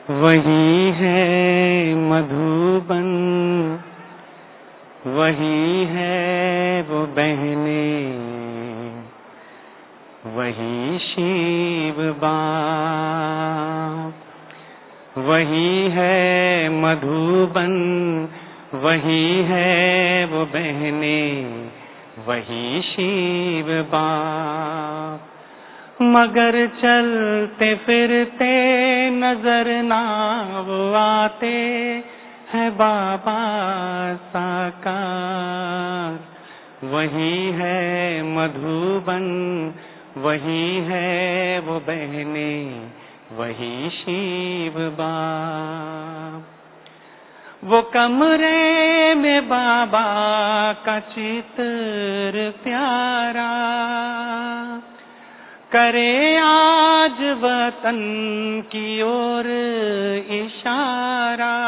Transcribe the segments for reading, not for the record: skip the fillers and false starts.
वही है मधुबन, वही है वो बहनें, वही शिव बाप। वही है मधुबन, वही है वो बहनें, वही शिव बाप। मगर चलते फिरते नजर ना वो आते हैं बाबा साकार। वही है मधुबन, वही है वो बहनें, वही शिव बाप। वो कमरे में बाबा का चित्र प्यारा, करे आज वतन की ओर इशारा।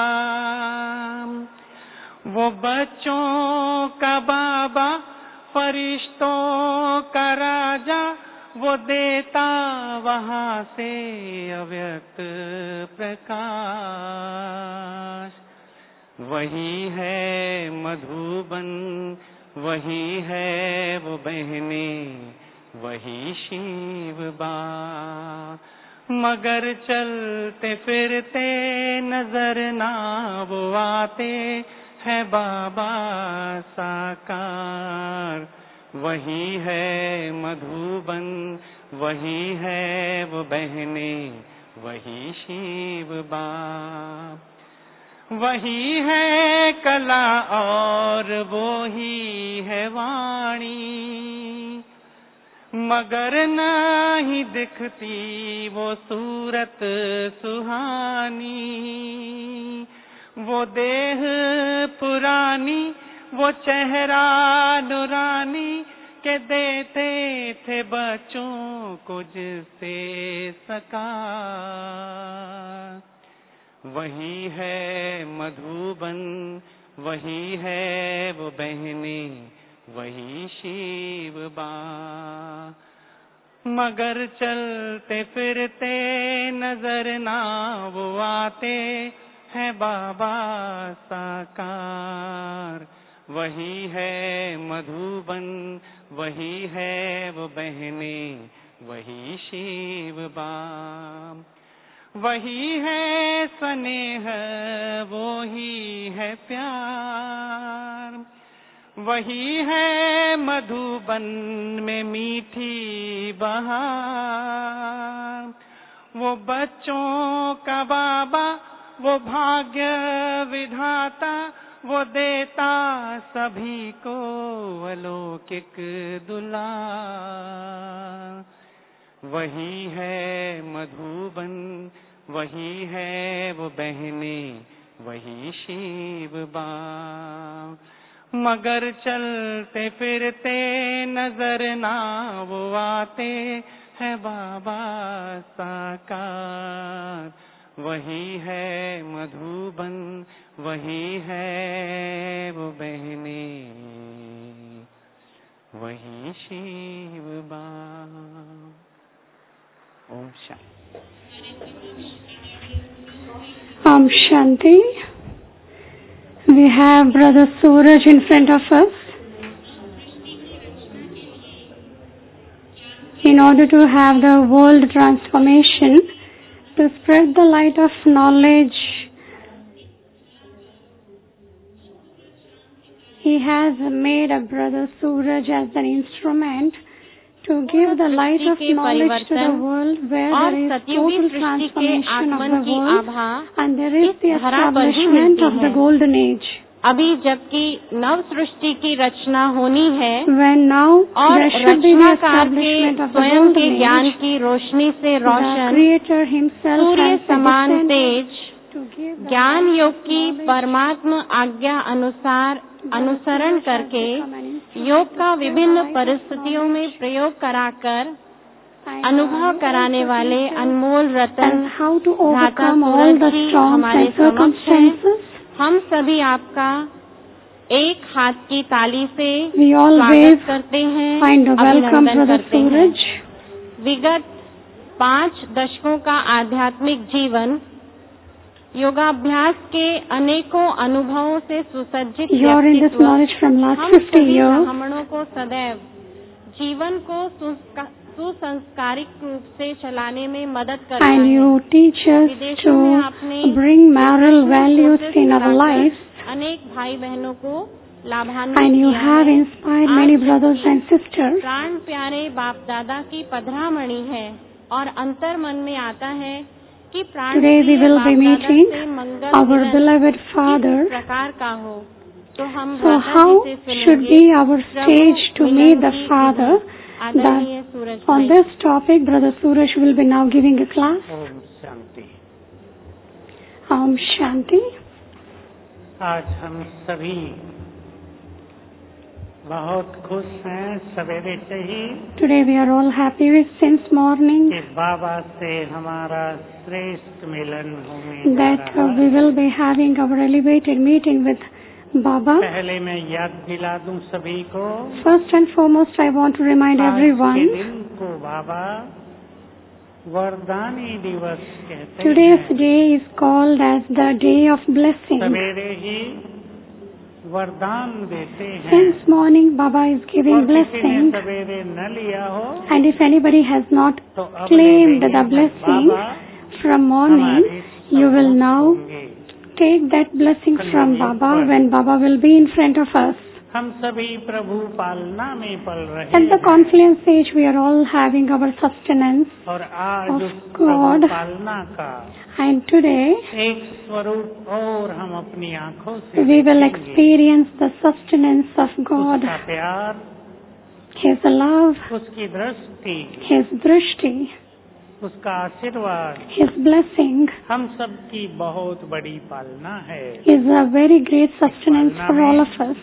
वो बच्चों का बाबा, फरिश्तों का राजा, वो देता वहाँ से अव्यक्त प्रकाश। वही है मधुबन, वही है वो बहनें, वही शिव बाप। मगर चलते फिरते नजर ना वो आते हैं बाबा साकार। वही है मधुबन, वही है वो बहनें, वही शिव बाप। वही है कला और वो ही है वाणी, मगर नहीं दिखती वो सूरत सुहानी। वो देह पुरानी, वो चेहरा नूरानी, के देते थे बच्चों को जिससे सका। वही है मधुबन, वही है वो बहनें, वही शिव बाप। मगर चलते फिरते नजर ना वो आते हैं बाबा साकार। वही है मधुबन, वही है वो बहनें, वही शिव बाप। वही है स्नेह, वो ही है प्यार, वही है मधुबन में मीठी बहार। वो बच्चों का बाबा, वो भाग्य विधाता, वो देता सभी को अलौकिक दुलार। वही है मधुबन, वही है वो बहनें, वही शिव बाप। मगर चलते फिरते नजर ना वो आते हैं बाबा साकार। वही है मधुबन, वही है वो बहनें, वही शिव बाप। ओम Shanti. We have Brother Suraj in front of us. In order to have the world transformation, to spread the light of knowledge, he has made a Brother Suraj as an instrument to give the light of knowledge to the world, where there is total transformation of the world and there is the establishment of the golden age. अभी जबकि नव सृष्टि की रचना होनी है और रचनाकार के स्वयं के ज्ञान की रोशनी से रोशन सूर्य समान तेज ज्ञान योग की परमात्मा आज्ञा अनुसार अनुसरण करके योग का विभिन्न परिस्थितियों में प्रयोग कराकर अनुभव कराने वाले अनमोल रतन धाता सूरज जी हमारे समक्ष हैं। हम सभी आपका एक हाथ की ताली से स्वागत करते हैं, अभिनंदन करते हैं। विगत 5 दशकों का आध्यात्मिक जीवन योगाभ्यास के अनेकों अनुभवों से सुसज्जित You are in this knowledge from last हम 50 सभी years. ब्राह्मणों को सदैव जीवन को सुसंस्कारिक रूप से चलाने में मदद करता And है। you teach us to bring moral values in our lives. अनेक भाई बहनों को लाभान्वित And you किया have है। inspired many brothers and sisters. प्राण प्यारे बाप दादा की पधरामणि है और अंतर मन में आता है कि प्राण Today we will be meeting our beloved Father. प्रकार का हो तो हम So how should be our stage to meet the Father? आदरणीय सूरज On this topic, Brother Suraj will be now giving a class. Om Shanti. Om Shanti. आज हम सभी बहुत खुश हैं सवेरे से ही Today we are all happy with since morning कि बाबा से हमारा श्रेष्ठ मिलन होने जा that रहा we है। will be having our elevated meeting with Baba. पहले मैं याद दिला दूं सभी को, First and foremost, I want to remind आज के everyone, दिन को बाबा वरदानी दिवस कहते today's हैं। day is called as the Day of Blessing. सवेरे ही वरदान देते हैं। Since morning, Baba is giving और किसी ने blessing, सवेरे न लिया हो and if anybody has not तो अब claimed ले the लेंगे। blessing बाबा from morning, हमारे you will सम्मुख now होंगे। take that blessing from Baba when Baba will be in front of us. हम सभी प्रभु पालना में पल रहे At the हैं confluence stage, we are all having our sustenance, और आज of उस God. प्रभु पालना का and today एक स्वरूप और हम अपनी आंखों से we will देखेंगे। experience the sustenance of God, उसका प्यार, His love, उसकी दृष्टि, His drishti, उसका आशीर्वाद His blessing हम सबकी बहुत बड़ी पालना है। is a very great sustenance for all of us.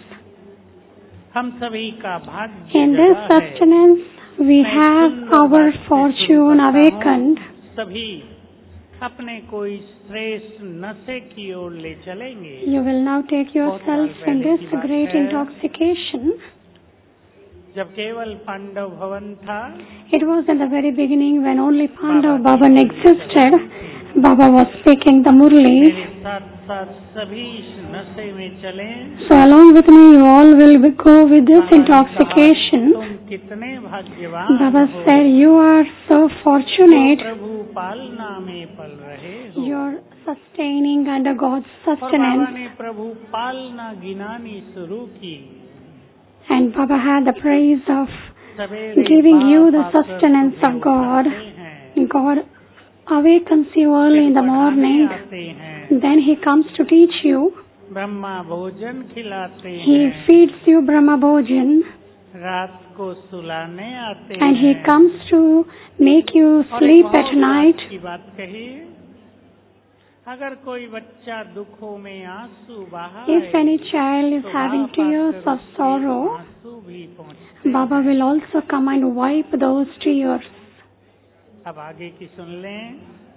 हम सभी का भाग्य In this जगा है। sustenance, we मैं have सुंदर our बात से fortune सुनता हूँ, awakened. सभी अपने कोई श्रेष्ठ नशे की ओर ले चलेंगे। You will now take yourself in this great intoxication. जब केवल पांडव भवन था, It was in the very beginning when only Pandav Bhavan existed. Baba was speaking the Murli. मेरे साथ साथ सभी इस नशे में चले। So along with me, you all will go with this intoxication. तुम कितने भाग्यवान Baba हो, said, you are so जो fortunate. प्रभु पालना में पल रहे हो। You're sustaining under God's और बाबा sustenance. ने प्रभु पालना गिनानी शुरू की। And Baba had the praise of सवेरे giving you the बाप आकर sustenance तुम्हें of God. उठाते हैं, God awakens you early in the पढ़ाने morning. आते हैं, Then He comes to teach you. Brahma भोजन खिलाते He हैं, feeds you Brahma Bhojan. रात को सुलाने आते And He हैं। comes to make you और sleep एक at बहुत night. अच्छी बात कही, अगर कोई बच्चा दुखों में आंसू बहाए, If any child is तो having बाप tears आकर of उसके sorrow, आंसू भी पोंछते Baba हैं। will also come and wipe those tears. अब आगे की सुन लें।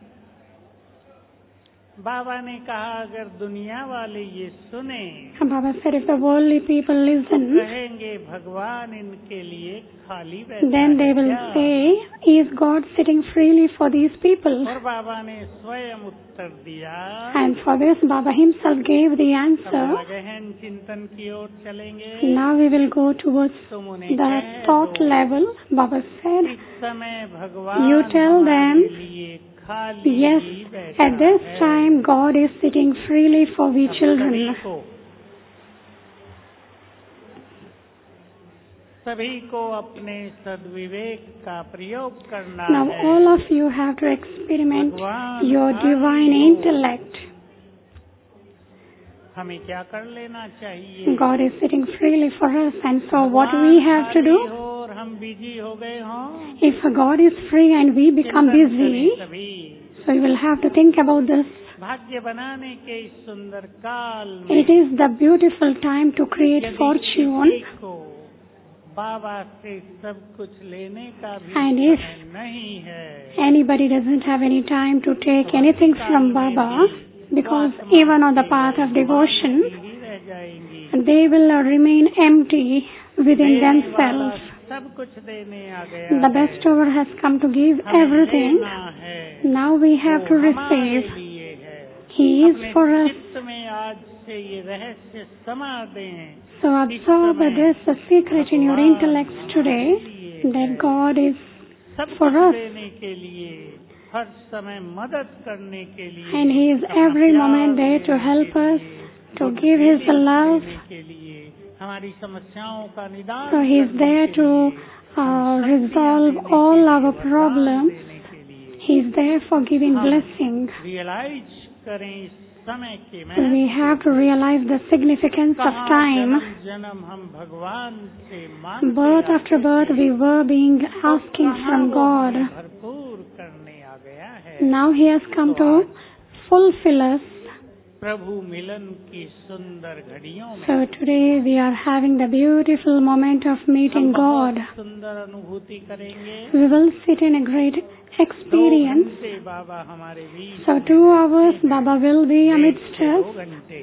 बाबा ने कहा अगर दुनिया वाले ये सुने, Baba said, if the worldly people listen, कहेंगे भगवान इनके लिए खाली बैठा then they है will क्या? say, is God sitting freely for these people? और बाबा ने स्वयं उत्तर दिया। And for this, Baba himself gave the अब answer. गहन चिंतन की ओर चलेंगे। Now we will go towards तुम उन्हें the कह thought दो, level. Baba said, इस समय भगवान You tell them, हमारे लिए खाली yes, ही बैठा at this है। time God is sitting freely for we अब children. सभी को अपने सद्विवेक का प्रयोग करना Now है। all of you have to experiment भगवान your खाली divine हो। intellect. हमें क्या कर लेना चाहिए? God is sitting freely for us, and so what we have to do? खाली हो और हम बिजी हो गए हों, If God is free and we become चिंतन busy, करें सभी। so you will have to think about this. भाग्य बनाने के इस सुंदर काल में It is the beautiful time to create यदि fortune, किसी को बाबा से सब कुछ लेने का भी And if समय नहीं है, anybody doesn't have any time to take anything from Baba, because even on the path of devotion, ही रह जाएंगी। they will remain empty within देने वाला themselves. सब कुछ देने आ गया The bestover has come to give हमें everything. लेना है, Now we have to वो हमारे receive. लिए है। He is for us. चित्त में आज से ये रहस्य समा दें। So absorb this secret in your intellects today, that God is for us. देने के लिए, हर समय मदद करने के लिए, and He is every moment there to help us, to give His love. के लिए, हमारी समस्याओं का निदान So He is there to resolve all our problems. He is there for giving blessing. Realize करें इस समय के So we have to realize the significance of time. जन्म हम भगवान से birth after birth we were being asking from God. भरपूर करने आ गया है। Now He has come to fulfill us. प्रभु मिलन की सुंदर घड़ियों में। So today we are having the beautiful moment of meeting God. सुंदर अनुभूति करेंगे। We will sit in a great experience. 2 घंटे बाबा हमारे बीच। So 2 hours Baba will be amidst us. 2 घंटे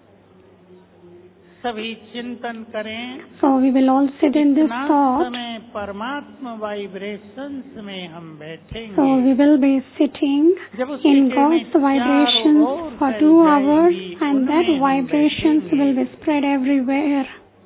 सभी चिंतन करें। So we will all sit in this thought. समय परमात्मा वाइब्रेशंस में हम बैठेंगे। So we will be sitting in God's vibrations for 2 hours, and that vibrations will be spread everywhere.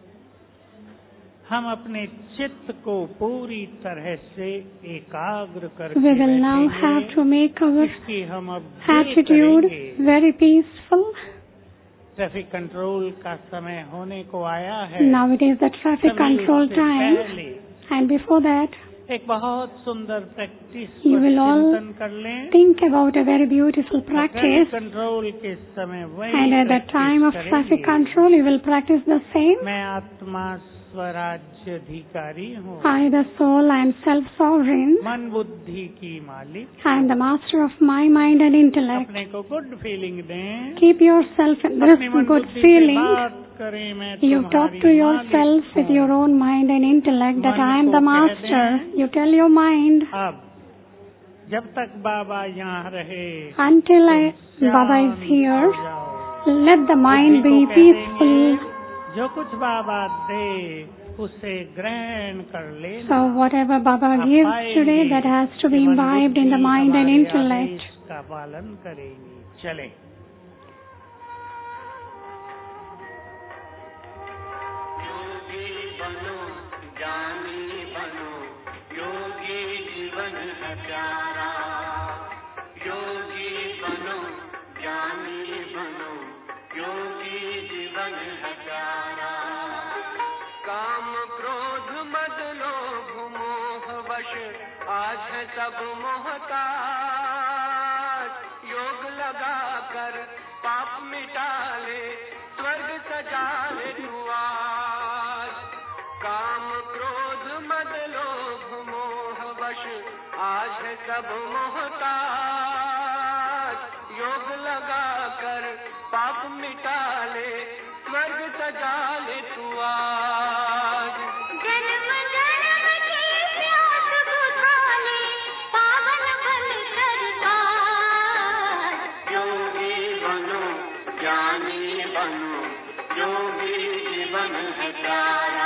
हम अपने चित्त को पूरी तरह से एकाग्र करके We will now have to make our हम अब attitude very peaceful. Traffic control का समय होने को आया है। Now it is the traffic control time, and before that एक बहुत सुंदर प्रैक्टिस you will all चिंतन कर लें। think about a very beautiful practice, control के समय and at the time of traffic control you will practice the same. मैं आत्मा स्वराज्य अधिकारी हूँ। I, the soul, I am self-sovereign. मन बुद्धि की मालिक। I am the master of my mind and intellect. अपने को गुड फीलिंग दें। Keep yourself in this good feeling. करें मैं You talk to yourself with your own mind and intellect that I am the master. You tell your mind. अब जब तक बाबा यहाँ रहे, Until Baba is here, let the mind be peaceful. जो कुछ बाबा दे उसे ग्रहण कर ले। So whatever Baba gives today, that has to be imbibed in the mind and intellect. का पालन करेंगे। चले। योगी बनो, ज्ञानी बनो, योगी जीवन है प्यारा। योगी बनो, ज्ञानी बनो, योगी जीवन है प्यारा। काम क्रोध मद लोभ मोह वश आज है सब मोहताज। योग लगा कर पाप मिटा ले, स्वर्ग सजा ले तू आज। काम क्रोध मद लोभ मोह वश आज है सब मोहताज। योग लगा कर पाप मिटा ले, स्वर्ग सजा ले तू आज। जन्म जन्म की प्यास बुझा ले, पावन फल सरकार। योगी बनो, ज्ञानी बनो, योगी जीवन है प्यारा।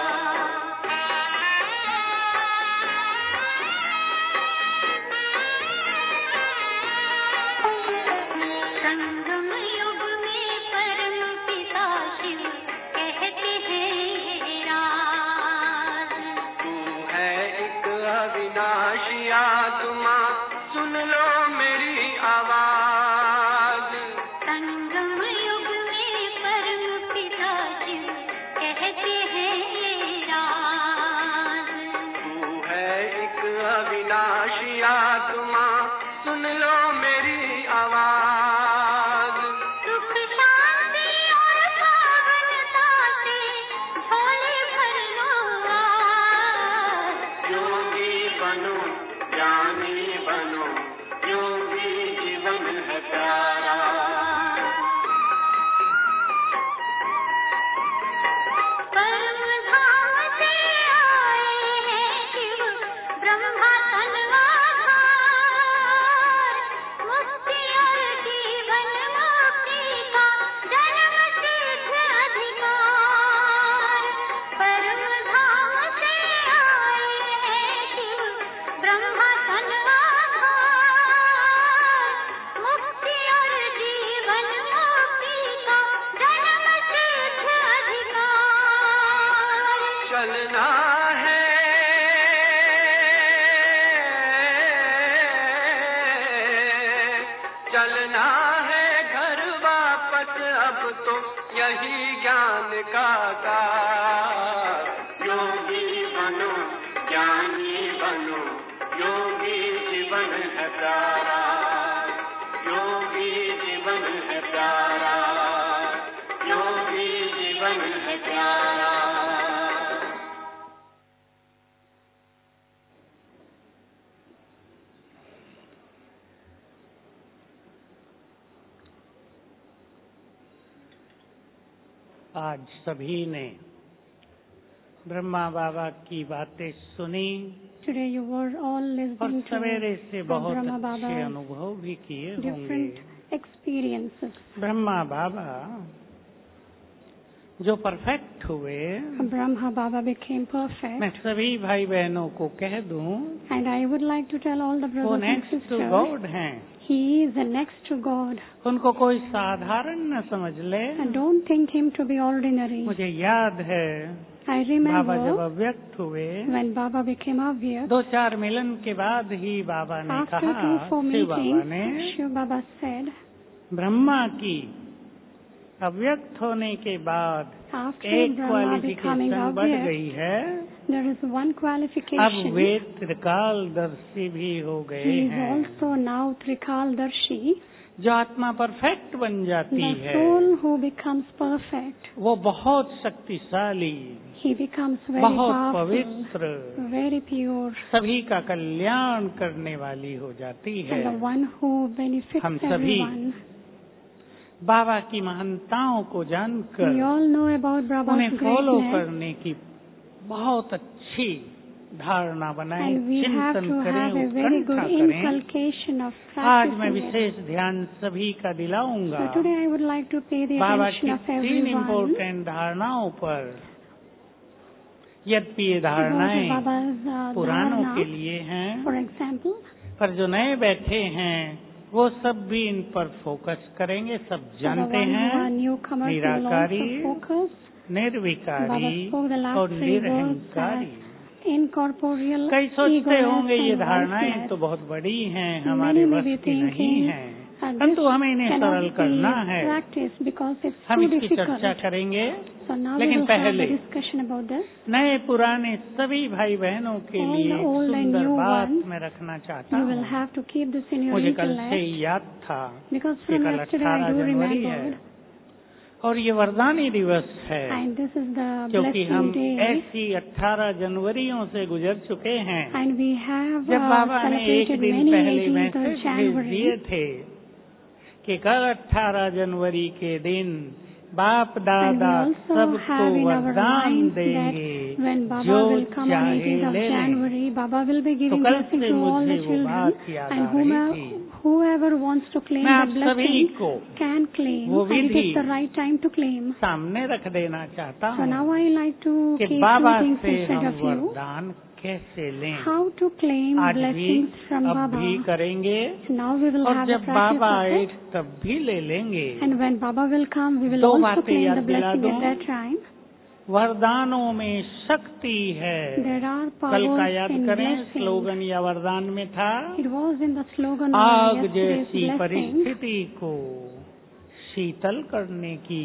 अविनाशी आत्मा सुन लो मेरी आवाज। संगम युग में परम पिता शिव कहते हैं ये राज। तू है एक अविनाशी आत्मा सुन लो मेरी आवाज। सुख शांति और पावनता से झोले भर लो आज। योगी बनो, ज्ञानी बनो, योगी जीवन है प्यारा। परम धाम से आए हैं शिव ब्रह्मा तनवाधार। मुक्ति और जीवन मुक्ति का जन्म सिद्ध अधिकार। परम धाम से आए हैं शिव ब्रह्मा तनवाधार। मुक्ति और चलना है घर वापस अब तो यही ज्ञान का गार। योगी बनो ज्ञानी बनो, योगी जीवन है प्यारा, योगी जीवन है प्यारा, योगी जीवन है प्यारा। आज सभी ने ब्रह्मा बाबा की बातें सुनी। Today you were all और listening to सवेरे से बहुत Brahma अच्छे Baba's अनुभव भी किए होंगे। different experiences. ब्रह्मा बाबा जो परफेक्ट हुए, Brahma Baba became perfect, मैं सभी भाई बहनों को कह दूं, and I would like to tell all the वो brothers and next to sisters, God हैं। he is the next to God, उनको कोई साधारण न समझ ले। and don't think him to be ordinary. मुझे याद है I बाबा जब remember अव्यक्त हुए, when Baba became obvious, 2-4 मिलन के बाद ही बाबा ने after कहा, 2-4 शिव बाबा meetings, ने, Shiv Baba said, ब्रह्मा की अव्यक्त होने के बाद after एक Brahma becoming क्वालिफिकेशन बढ़ obvious, गई है, there is one अब qualification. वे त्रिकालदर्शी भी हो गए He is हैं। also now Trikaldarshi, जो आत्मा परफेक्ट बन जाती the है, soul who becomes perfect. वो बहुत शक्तिशाली, He becomes very बहुत powerful, पवित्र, very pure, सभी का कल्याण करने वाली हो जाती है। and the one who benefits हम सभी everyone. बाबा की महानताओं को We जानकर all know about Baba's उन्हें फॉलो greatness, करने की बहुत अच्छी धारणा बनाएं, and we have चिंतन to करें, have a very good उत्कंठा करें। inculcation of आज मैं practicing it. विशेष ध्यान सभी का दिलाऊंगा So today I would like to pay the Baba attention की of 3 everyone इम्पोर्टेंट धारणाओं पर। यद्यपि ये about धारणाएं Baba's पुरानों के dharana. लिए हैं, For example, पर जो नए बैठे हैं वो सब भी इन पर फोकस करेंगे। सब for the जानते one who are हैं newcomers will also Nirankari, focus. निर्विकारी Baba spoke the last और 3 words निरहंकारी। as incorporeal, कई सोचते egoless होंगे ये and धारणाएं voiceless. तो बहुत बड़ी हैं, हमारे Many may बस be की नहीं thinking, हैं, this परंतु हमें इन्हें cannot सरल be करना है। practiced because it's हम too इसकी difficult. चर्चा करेंगे, So now we लेकिन will have पहले a discussion about this. नए पुराने सभी भाई बहनों के All लिए the एक old and सुंदर new बात ones, मैं रखना चाहता You will हूँ। have to keep this in your मुझे कल से intellect, ही याद था because कि from कल yesterday 18 I do जनवरी है remember, और ये वरदानी दिवस है, and this is the क्योंकि हम blessing day, ऐसी 18 जनवरियों से गुजर चुके हैं and we have जब बाबा ने एक celebrated दिन many पहले 18th मैसेज of भेज January. दिए थे कि कल 18 जनवरी के दिन बाप And we दादा also सबको have in our वरदान minds that देंगे when Baba जो will come on चाहे 18th of ले लें। January, Baba will be तो giving कल blessing से to all the मुझे वो children, बात याद and आ रही थी। whoever wants to claim मैं the आप सभी blessing को can claim, वो and it Vidhi is the right time to claim. सामने रख देना चाहता So हूँ now I like to कि keep बाबा two things से in front हम of you. वरदान कैसे लें। How to claim आज भी blessings from अब Baba. भी करेंगे So now we will और have the जब practice बाबा of आए it. तब भी ले लेंगे। And when Baba will come, we will दो also बातें claim याद the दिला blessing at दूं। that time. वरदानों में शक्ति है। There are कल का powers याद in करें, blessing. स्लोगन या वरदान में था, It was in the slogan of आग yesterday's जैसी blessing. परिस्थिति को शीतल करने की।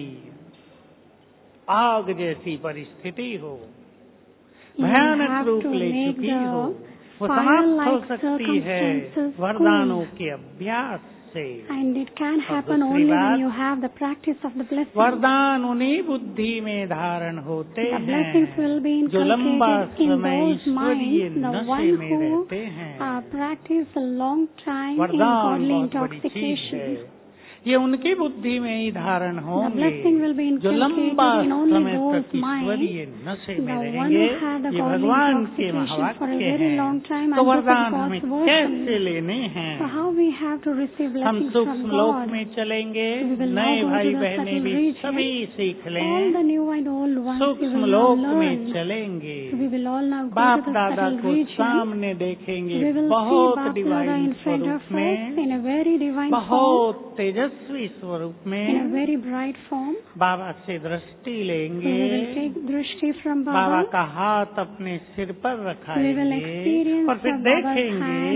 आग जैसी परिस्थिति हो, You भयानक have रूप to ले make चुकी the हो, वो समाप्त हो fire-like सकती है circumstances वरदानों cool. के अभ्यास से। And it can happen दूसरी only बात, when you have the practice of the blessing. वरदान उन्हीं बुद्धि में धारण होते The blessings will be हैं जो लंबा inculcated in समय those ईश्वरीय minds, the नशे one में who रहते हैं। practice a long time in वरदान godly बहुत बड़ी चीज intoxication. है, ये उनकी बुद्धि में ही धारण The होंगे blessing will be जो लंबा inculcated in only समय those तक ईश्वरीय minds, नशे the में one रहेंगे। who had the ये godly भगवान के intoxication for a महावाक्य very हैं। long time, तो and this is वरदान God's हमें version. कैसे लेने हैं? So how we have to receive हम blessings from सूक्ष्म लोक God? में चलेंगे, We will now नए go to भाई the बहने subtle भी region. सभी सीख All लें। the new and old ones we सूक्ष्म will now लोक में learn. चलेंगे, We will all now go बाप to the दादा subtle को region. सामने देखेंगे, We will see बहुत Bap Dada divine in front स्वरूप of us में, in a very divine form, बहुत तेजस्वी स्वरूप in a में very bright form. बाबा से दृष्टि We लेंगे। will take drishti from Baba Baba. का हाथ अपने सिर पर We will रखाएंगे experience और फिर the Baba's देखेंगे hand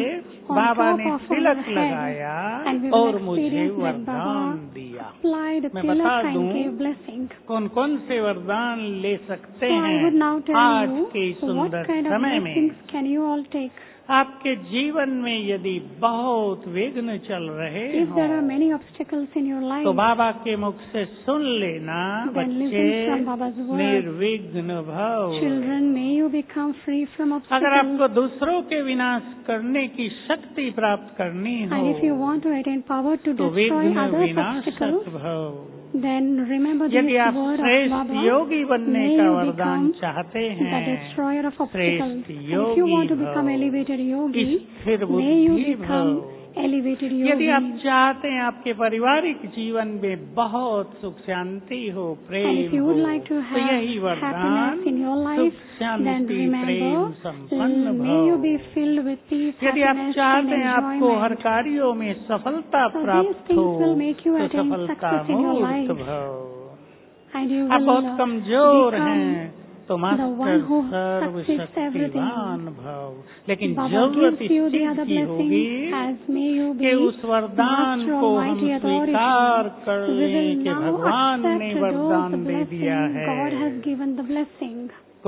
बाबा top ने of तिलक our head, लगाया and we will और मुझे experience that वरदान Baba दिया। applied मैं tilak बता and दूं gave blessing. कौन कौन से वरदान ले सकते So I would हैं now tell आज you के what सुंदर kind of समय blessings में। can you all take. आपके जीवन में यदि बहुत विघ्न चल रहे If there are हों many obstacles in your life, तो बाबा के मुख से सुन लेना, then बच्चे listen from Baba's word. निर्विघ्न भव। Children, may you become free from अगर obstacles. आपको दूसरों के विनाश करने की शक्ति प्राप्त करनी हो And if you want to attain power to तो destroy विघ्न others' विनाशक obstacles, भव। then remember this यदि आप word of श्रेष्ठ Baba. योगी बनने May का you वरदान become चाहते the हैं, destroyer of obstacles. श्रेष्ठ And if you want to Yogi become भव, elevated yogi, स्थिर may you बुद्धि become भव। elevated यदि आप yogi. चाहते हैं आपके पारिवारिक जीवन में बहुत सुख शांति हो, And प्रेम if you हो, would like to तो यही have वरदान happiness in your life, सुख then शांति प्रेम remember, संपन्न may you भव। be filled with peace, यदि आप happiness, and चाहते हैं आपको हर enjoyment. कार्यों में सफलता So these प्राप्त things हो will make you तो attain सफलता success in your मूर्त life. भव। And you आप will बहुत कमजोर become हैं तो the मास्टर one who सर्वशक्तिवान succeeds भव। लेकिन Baba जरूरत gives इस you the चीज other की होगी blessings as may you कि be उस वरदान Master को हम Almighty Authority. स्वीकार कर We लें will कि now भगवान ने accept वरदान those दे दिया blessings. God है। has given the blessing.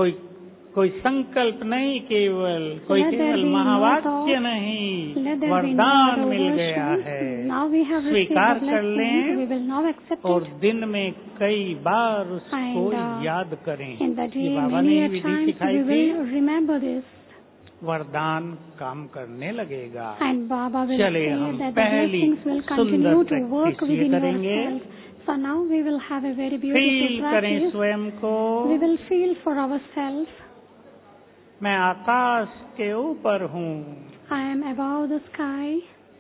कोई संकल्प नहीं, केवल कोई Let there केवल be no महावाक्य thought. नहीं, Let there be no वरदान other मिल गया versions. है। Now we have received स्वीकार the कर blessing. लें We will now accept और it. दिन में कई बार उसको And याद करें। in the ये day, बाबा ने many he a Vidhi times सिखाई we थी, will remember this. वरदान काम करने लगेगा। And Baba will चले say हम that the पहली blessings will सुंदर continue to work प्रैक्टिस ये within करेंगे। yourself. So now we will have a very feel beautiful करें practice. स्वयं को, We will feel for ourselves. मैं आकाश के ऊपर हूँ, I am above the sky.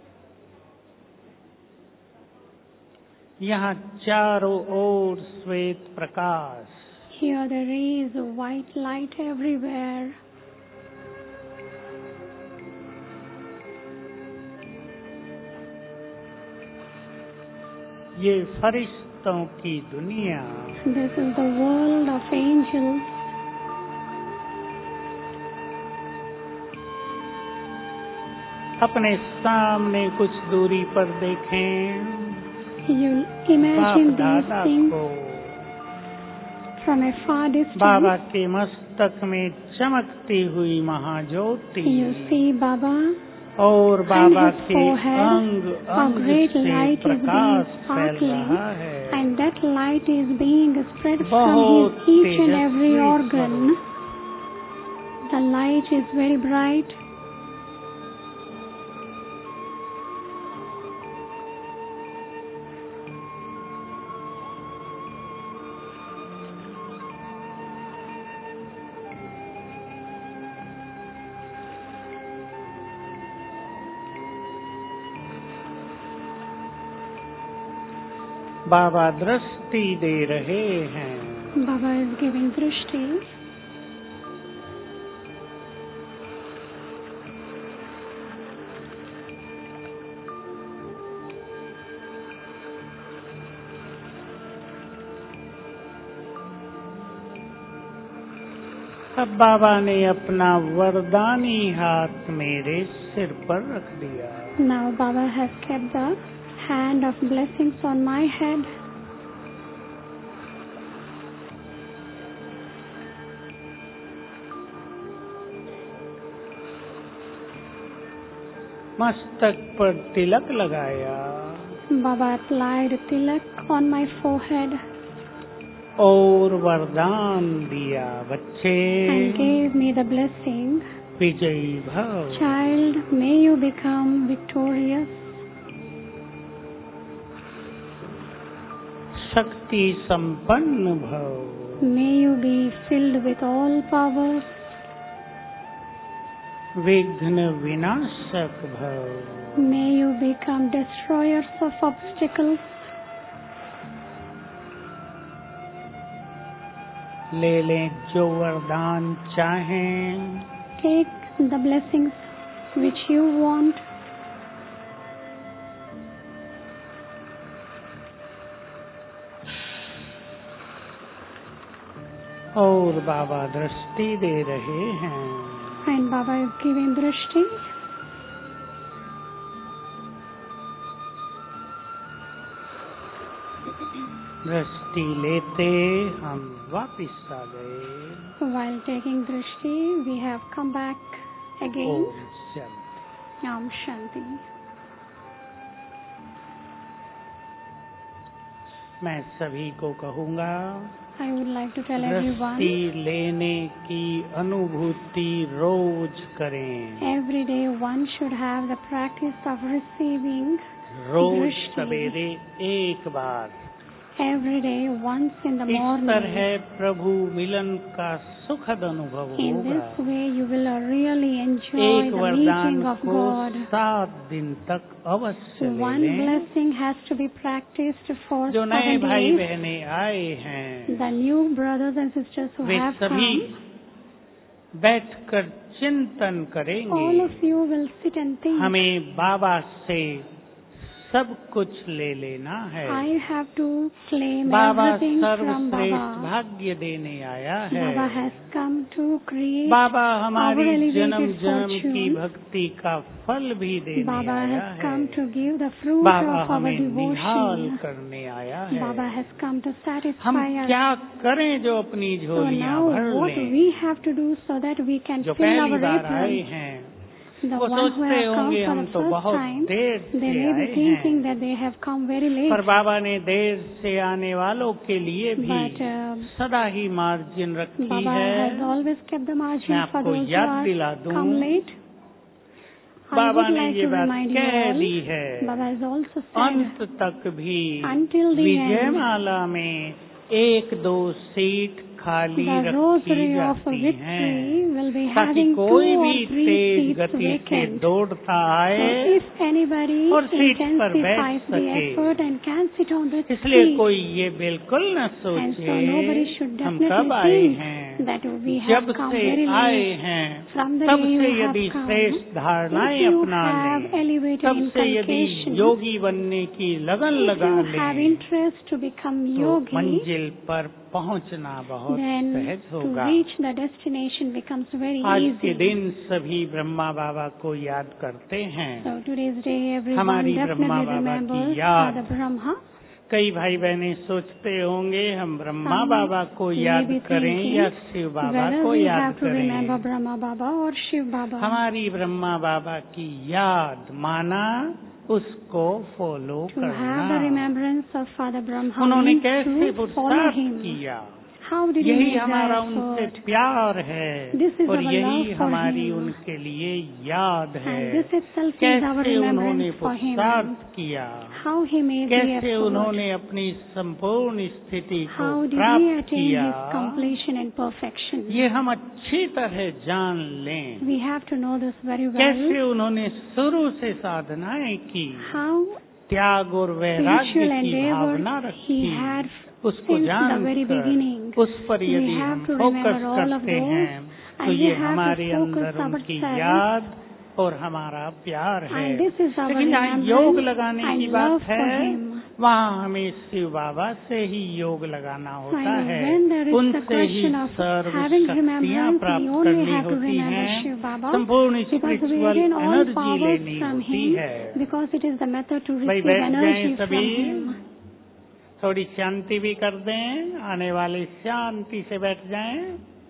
यहाँ चारों ओर श्वेत प्रकाश, Here there is a white light everywhere. ये फरिश्तों की दुनिया, This is the world of angels. अपने सामने कुछ दूरी पर देखें You बाप imagine these दादा things को। from a far Baba distance. के मस्तक में चमकती हुई महाज्योति You see Baba और and बाबा his के forehead. अंग A अंग great से light is प्रकाश being फैल sparkling, रहा है। and that light is being spread from बहुत his each and every Tejashwi organ. The light is very bright. बाबा दृष्टि दे रहे हैं। Baba is giving drishti. अब बाबा ने अपना वरदानी हाथ मेरे सिर पर रख दिया। Now Baba has kept the hand of blessings on my head. मस्तक पर तिलक लगाया Baba applied tilak on my forehead और वरदान दिया, बच्चे and gave me the blessing. विजयी भव। Child, may you become victorious. शक्ति संपन्न भव। May you be filled with all powers. विघ्न विनाशक भव। May you become destroyers of obstacles. ले लें जो वरदान चाहें। Take the blessings which you want. और बाबा दृष्टि दे रहे हैं। And Baba is giving drishti. दृष्टि लेते हम वापिस आ गए। While taking drishti, we have come back again. Om Shanti. Om Shanti. मैं सभी को कहूँगा, I would like to tell everyone, दृष्टि लेने की अनुभूति रोज करें। every day one should have the practice of receiving रोज दृष्टि। सवेरे एक बार every day once in the इस morning. तरह प्रभु मिलन का सुखद अनुभव In होगा। this way you will really enjoy एक the वरदान meeting of को God. 7 दिन तक अवश्य One लें। blessing has to be practiced for जो 7 नए भाई days. बहने आए हैं, The new brothers and sisters who way have सभी come, बैठकर चिंतन all करेंगे। of you will sit and think, हमें बाबा से सब कुछ ले लेना है। I have to claim Baba everything from सर्वश्रेष्ठ Baba. भाग्य देने आया है। Baba has come to create Baba our हमारी elevated जन्म जन्म की fortune. भक्ति का फल भी देने Baba आया has है। come to give the fruit Baba of our हमें निहाल devotion. करने आया है। Baba has come to satisfy हम us. क्या करें जो अपनी So झोलियां now भर what लें। we have to do so that we can जो fill पहली our बार आए aprons. हैं The वो ones who सोचते have come होंगे for हम the तो first बहुत time, देर they से may be आए thinking हैं। that they have come very late. पर बाबा ने देर से आने वालों के लिए भी But सदा ही मार्जिन रखी Baba है। has always kept the मैं margin for आपको those who याद दिला are दूं, come late. I Baba would ने like ये to बात remind you कह all, दी है, Baba has also said, अंत तक भी Until the विजयमाला में 1-2 सीट खाली the रखी rosary of जाती हैं, victory will be ताकि having 2 कोई or भी 3 तेज seats गति से vacant. दौड़ता So आए if anybody और सीट पर बैठ intensifies the सके। effort and can sit on the इसलिए seat, कोई ये बिल्कुल न and so सोचे nobody should हम कब definitely आए think हैं। that we जब have come से very आए late. हैं From the तब day से you have यदि come, श्रेष्ठ धारणाएं if you अपना have लें, elevated तब से यदि inculcation, योगी बनने की लगन if लगा you have लें, interest to become तो yogi, मंजिल पर पहुंचना बहुत then सहज to होगा। reach the destination becomes very आज के easy. दिन सभी ब्रह्मा बाबा को याद करते हैं। So today's day everyone हमारी ब्रह्मा definitely बाबा की remembers याद। Father Brahma. कई भाई बहने सोचते होंगे हम ब्रह्मा Some बाबा को may याद be करें thinking या शिव बाबा whether को we याद have to remember करें। Brahma Baba or Shiv Baba. हमारी ब्रह्मा बाबा की याद माना उसको फॉलो To have the करना। remembrance of Father Brahma उन्होंने means कैसे to follow पुरुषार्थ him. किया, How did he यही make हमारा that उनसे effort? प्यार है This is और our यही love for हमारी him. उनके लिए याद है। And this itself is our कैसे उन्होंने remembrance for him. पुरुषार्थ किया, How he made the कैसे effort. उन्होंने अपनी संपूर्ण स्थिति को How did he प्राप्त attain किया, his completion and perfection. ये हम अच्छी तरह जान लें। We have to know this very कैसे well. उन्होंने शुरू से साधनाएं की, How त्याग और वैराग्य spiritual की endeavor भावना he रखी, had उसको since the very जानकर beginning. उस पर We यदि have हम to focus remember all of करते those, हैं तो and we ये have to हमारे focus अंदर उनकी ourselves. याद और हमारा प्यार है। And this is our लेकिन जहाँ remembrance योग लगाने and की love बात for है, him. वहाँ हमें शिव बाबा से ही योग लगाना होता And है, when there is the उनसे ही question of सर्व having शक्तियाँ remembrance, प्राप्त we only करनी have to होती remember हैं, Shiv Baba, संपूर्ण because we spiritual gain all energy powers लेनी from होती him, है। because it is the method to भाई receive बैठ जाएं energy from सभी, him. थोड़ी शांति भी कर दें, आने वाले शांति से बैठ जाएं।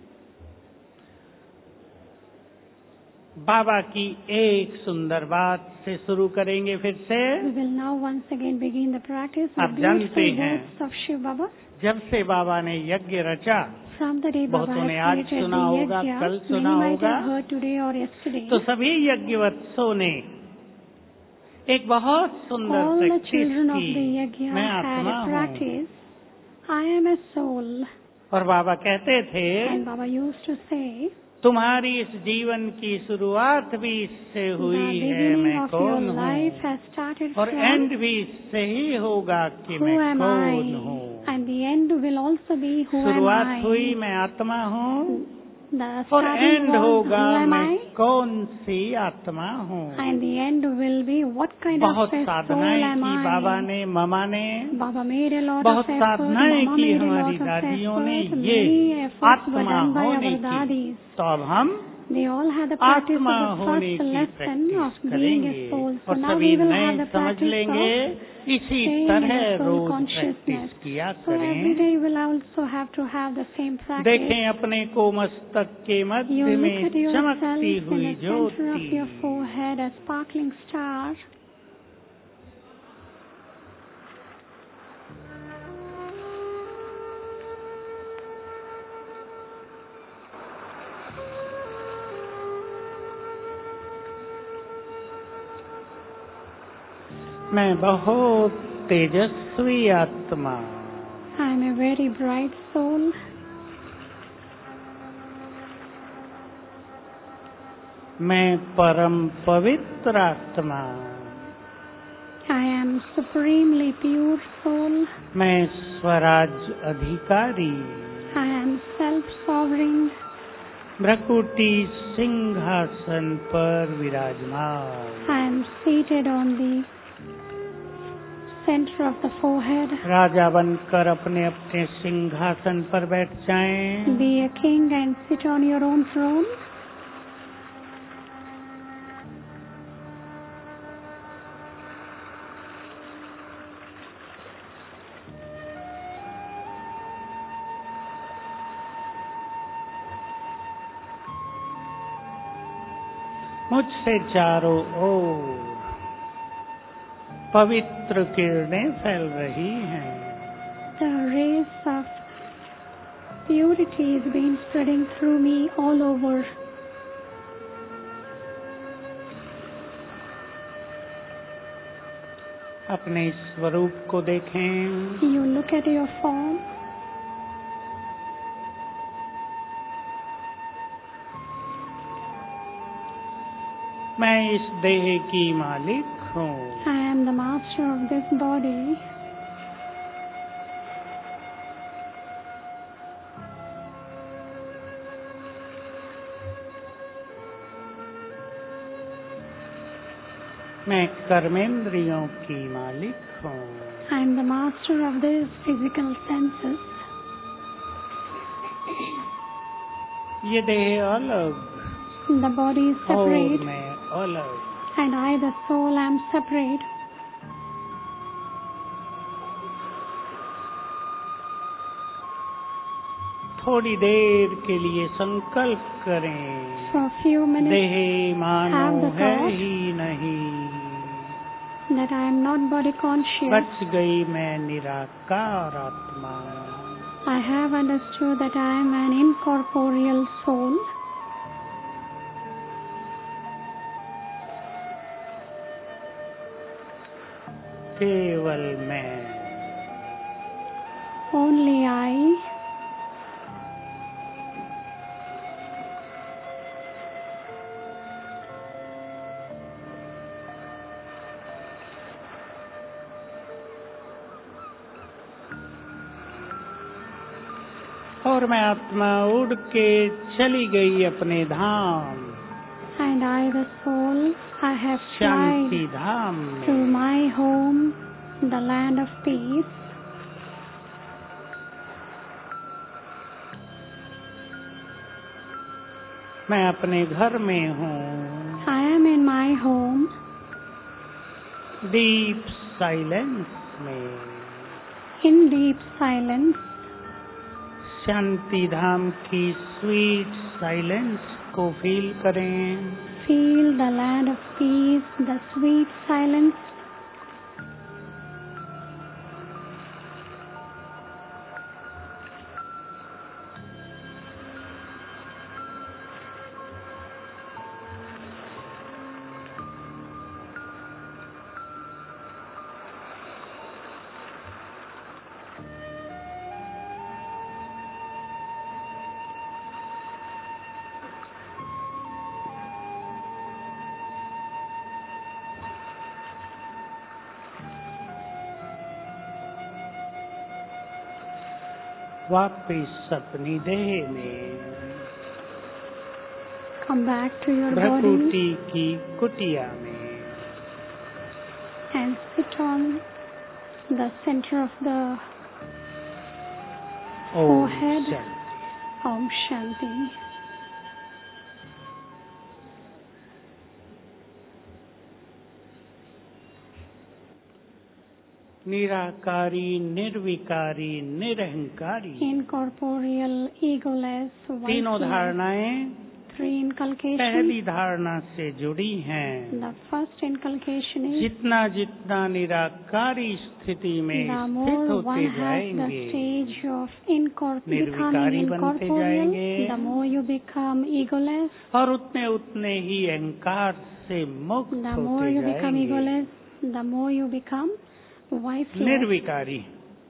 बाबा की एक सुंदर बात से शुरू करेंगे फिर से। We will now once again begin the practice आप with जानते beautiful हैं, words of Shiv Baba. जब से बाबा ने यज्ञ रचा, From the day Baba बहुतों ने has आज created सुना the होगा, yajna, कल many सुना might होगा, have heard today or yesterday. तो सभी यज्ञवत्सों ने एक बहुत सुंदर All the practice children of the की, yajna मैं had आत्मा a हूँ। practice. I am a soul. और बाबा कहते थे, And Baba used to say, तुम्हारी इस जीवन की शुरुआत भी इससे the हुई है, beginning मैं of your कौन life हूँ, has started और from एंड भी इससे ही होगा कि who मैं am कौन I, हूँ। and the end will also be who am शुरुआत हुई I. मैं आत्मा हूँ The और starting एंड was होगा who am मैं I, कौन सी आत्मा हूँ। and the end will be what kind of बहुत a soul साधनाएं am की बाबा I. ने, मामा ने, Baba made a lot बहुत of effort. साधनाएं Mama की made a हमारी lot of दादियों ने, effort. ये Many efforts were आत्मा done by होने our की। dadis. तो अब हम They all had the practice of आत्मा the होने first की lesson of practice being a करेंगे soul. So और now सभी we will नए have the समझ practice लेंगे। of इसी staying in तरह the soul रोज consciousness. प्रैक्टिस किया So every करें। day you will also have to have the same practice. देखें अपने को मस्तक के You मध्य look में at yourself चमकती in हुई the center of Jyoti. your forehead, a sparkling star. मैं बहुत तेजस्वी आत्मा। I am a very bright soul. मैं परम पवित्र आत्मा। I am supremely pure soul. मैं स्वराज अधिकारी। I am self-sovereign. भ्रकुटी सिंहासन पर विराजमान। I am seated on the center of the forehead. राजा बनकर अपने अपने सिंहासन पर बैठ जाएं। Be a king and sit on your own throne. मुझसे चारों ओर पवित्र किरणें फैल रही हैं। The rays of purity is being spreading through me all over. अपने स्वरूप को देखें। You look at your form. मैं इस देह की मालिक हूँ। I am the master of this body. मैं कर्मेंद्रियों की मालिक हूँ। I am the master of these physical senses. ये देह अलग The body is और separate मैं अलग। and I, the soul, am separate. थोड़ी देर के लिए संकल्प करें। For a few minutes देह मानो have the है thought ही नहीं। that I am not body conscious. बच गई मैं निराकार आत्मा। I have understood that I am an incorporeal soul. केवल मैं। Only I. और मैं आत्मा उड़ के चली गई अपने धाम। And I, the soul, I have Shanti flied Dham to में। my home, the land of peace. मैं अपने घर में हूँ। I am in my home, deep silence में। in deep silence. शांति धाम की स्वीट साइलेंस को फील करें। Feel the land of peace, the sweet silence. वापिस अपनी देह में। Come back to your body भ्रकुटी की कुटिया में। and sit on the center of the Om forehead. Shanti. Om Shanti. Nirankari, निर्विकारी, निरहंकारी। Incorporeal, egoless, तीनों voiceless. धारणाएं 3 inculcations. पहली धारणा से जुड़ी हैं। The first inculcation is जितना जितना निराकारी स्थिति में the स्थित more one होते has the जाएंगे, stage of निर्विकारी becoming बनते incorporeal, जाएंगे। the more you become egoless. और उतने उतने ही अहंकार से मुक्त The more होते you become जाएंगे। egoless, the more you become voiceless. निर्विकारी,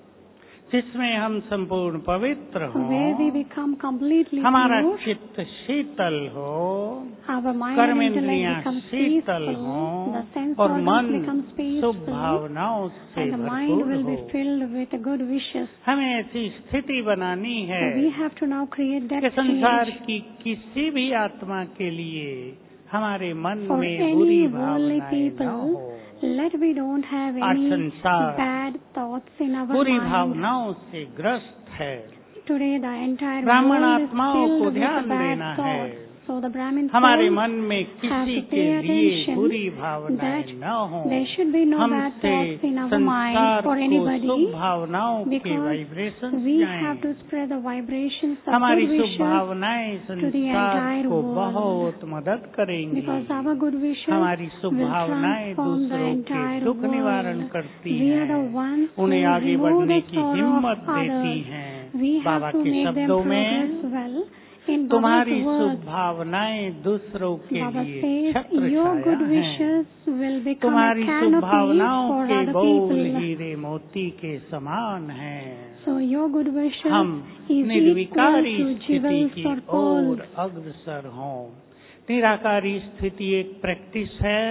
जिसमें हम संपूर्ण पवित्र Where we हों, become completely हमारा pure, चित्त शीतल हो, our mind and कर्मेंद्रियां intellect becomes Sheetal peaceful, हों the sense और मन organs becomes शुभ peaceful, भावनाओं से and the mind भरपूर will be हो। filled with good wishes. हमें ऐसी स्थिति बनानी है So we have to now create that कि संसार stage की किसी भी आत्मा के लिए हमारे मन for में any बुरी worldly भावनाएं न people. हो। Let we don't have आज any संसार bad thoughts in our बुरी mind. भावनाओं से ग्रस्त है। Today the entire ब्राह्मण world is आत्माओं को filled ध्यान with bad देना है। thoughts. So the Brahmin हमारे souls मन में have किसी to के pay लिए attention बुरी भावनाएं that न हो। there should be no bad हमसे thoughts in our mind संसार for को anybody, शुभ भावनाओं के because वाइब्रेशन we जाएं। have to spread the vibrations of हमारी good शुभ wishes, भावनाएं to the संसार entire को world. बहुत मदद करेंगी। because our good wishes हमारी शुभ will भावनाएं transform the दूसरों के entire दुख निवारण world. करती We are the हैं, ones who उन्हें आगे remove बढ़ने the की sorrow हिम्मत of देती others. हैं। We बाबा have to के make them शब्दों में progress well. In तुम्हारी Baba's शुभ words, भावनाएं दूसरों के Baba लिए says, छत्र your छाया good हैं। wishes will become a तुम्हारी शुभ canopy भावनाओं for के other बोल people. हीरे मोती के समान हैं। So your good wishes हम is equal निर्विकारी to स्थिति jewels की or pearls. ओर अग्रसर हों। निराकारी स्थिति एक प्रैक्टिस है,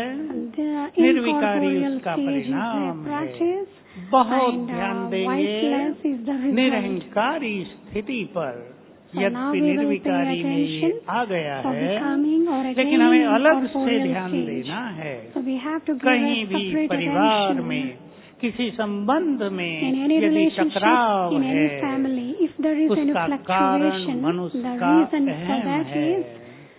The निर्विकारी incorporeal उसका stage is परिणाम their है। practice, बहुत and ध्यान देंगे voiceless is the result. निरहंकारी स्थिति पर। So now यद्यपि we will pay निर्विकारी में ये attention आ गया for है, becoming or लेकिन हमें attaining अलग से incorporeal ध्यान stage. देना है। So we have to give कहीं a भी separate परिवार attention. में, किसी संबंध In में any यदि relationship, टकराव in any है, family, if there is any उसका कारण fluctuation, मनुष्य the का reason for अहम that है। is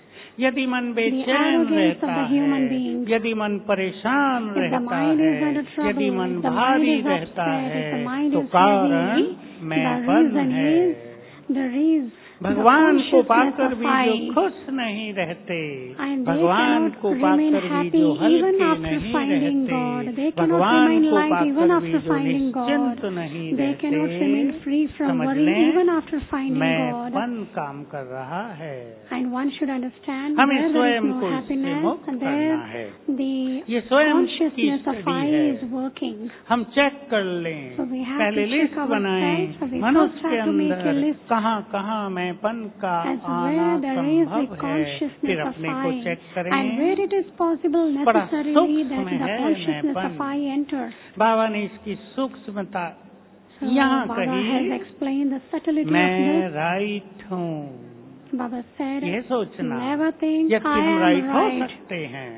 यदि मन the बेचैन arrogance रहता of the है, human being. यदि मन परेशान If the रहता mind is है, under trouble, यदि मन if the mind भारी is रहता upset, if the है, mind तो is कारण heavy, the मैंपन reason है। is there is भगवान the को consciousness पाकर of भी I. जो खुश नहीं रहते, And they भगवान cannot को remain पाकर भी happy जो even हल्के after नहीं finding रहते, God. They cannot भगवान remain को light even पाकर भी after जो finding God. निश्चिंत नहीं They cannot remain रहते, free from समझ worry लें, even after finding God. मैंपन काम कर रहा है। And one should understand हमें where there is स्वयं no को इससे happiness, मुक्त and करना there है। the ये स्वयं की consciousness of स्टडी I है। is working. हम चेक कर लें, So we have पहले to लिस्ट check बनाएं, ourselves. So we मनुष्य first के have to make a अंदर list कहाँ कहाँ मैंपन का as आना where there is the संभव है, consciousness फिर of अपने को I, चेक करें। and where it is possible बड़ा necessarily सूक्ष्म that the है consciousness मैंपन। of I enters. बाबा ने इसकी सूक्ष्मता So यहाँ Baba has कही, explained the subtlety of मैं this. राइट हूँ। Baba said, ये सोचना, never think यद्यपि I हम am राइट हो right. सकते हैं,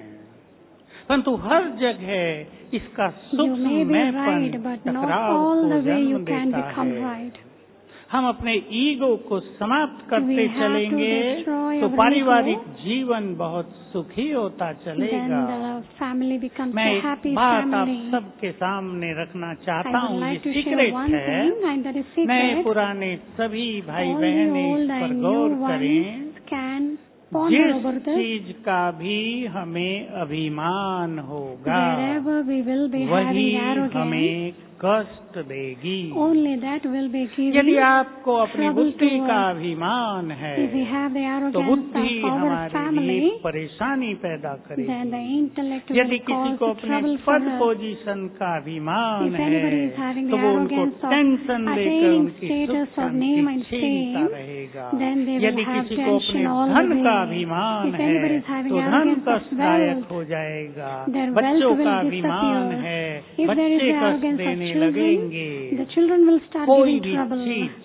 परंतु हर जगह इसका You सूक्ष्म may be मैंपन right, but not टकराव all को the way जन्म you can देता become है। right. हम अपने ईगो को समाप्त करते We have to चलेंगे destroy तो our पारिवारिक ego. जीवन बहुत सुखी होता Then चलेगा। the family becomes मैं a एक happy बात आप family. सबके सामने रखना चाहता I would हूँ, ये like to share secret one है। thing, and that is नए secret. पुराने सभी भाई All बहन the इस old पर and गौर new करें। ones can ponder over जिस this. चीज का भी हमें अभिमान होगा, Wherever we will be वही having arrogance, हमें कष्ट देगी। only that will be यदि giving आपको अपनी trouble बुद्धि to का us. अभिमान है, If we have the तो arrogance बुद्धि of our हमारे family, लिए परेशानी पैदा then करेगी। the intellect यदि will किसी cause को अपने trouble for पद us. पोजीशन का अभिमान If anybody है, is having तो the वो उनको arrogance of टेंशन देकर attaining उनकी status सुख of name and शांति छीनता fame, रहेगा। then they will यदि have किसी को अपने tension all धन the का way. अभिमान If है, anybody is having तो धन arrogance of कष्टदायक wealth, हो जाएगा। their बच्चों wealth का will अभिमान disappear. है, If there is बच्चे the कष्ट arrogance of देने children, लगेंगे। the children will start कोई giving भी trouble. चीज,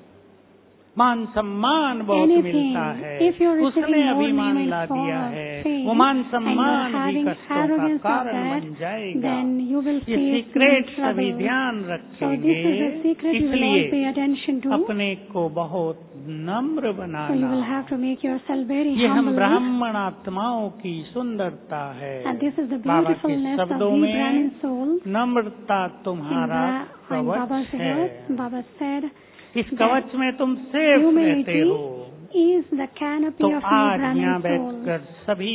मान सम्मान बहुत Anything. मिलता है, If you're receiving उसने more अभिमान name and ला दिया है, fame, वो मान and सम्मान you're भी having कष्टों का arrogance of कारण that, बन जाएगा। then you will ये face सीक्रेट more trouble. सभी ध्यान So रखेंगे। this is the secret you will all pay इसलिए attention to. अपने को बहुत नम्र So you will banana. have to make yourself very ये हम humble. ब्राह्मण आत्माओं की सुंदरता है। And this is the बाबा के beautifulness of शब्दों we में Brahmin souls. नम्रता In तुम्हारा Baba's कवच words, है। Baba said, इस कवच में तुम सेफ रहते humility हो। is the canopy तो of we आज Brahmin यहाँ souls. बैठकर सभी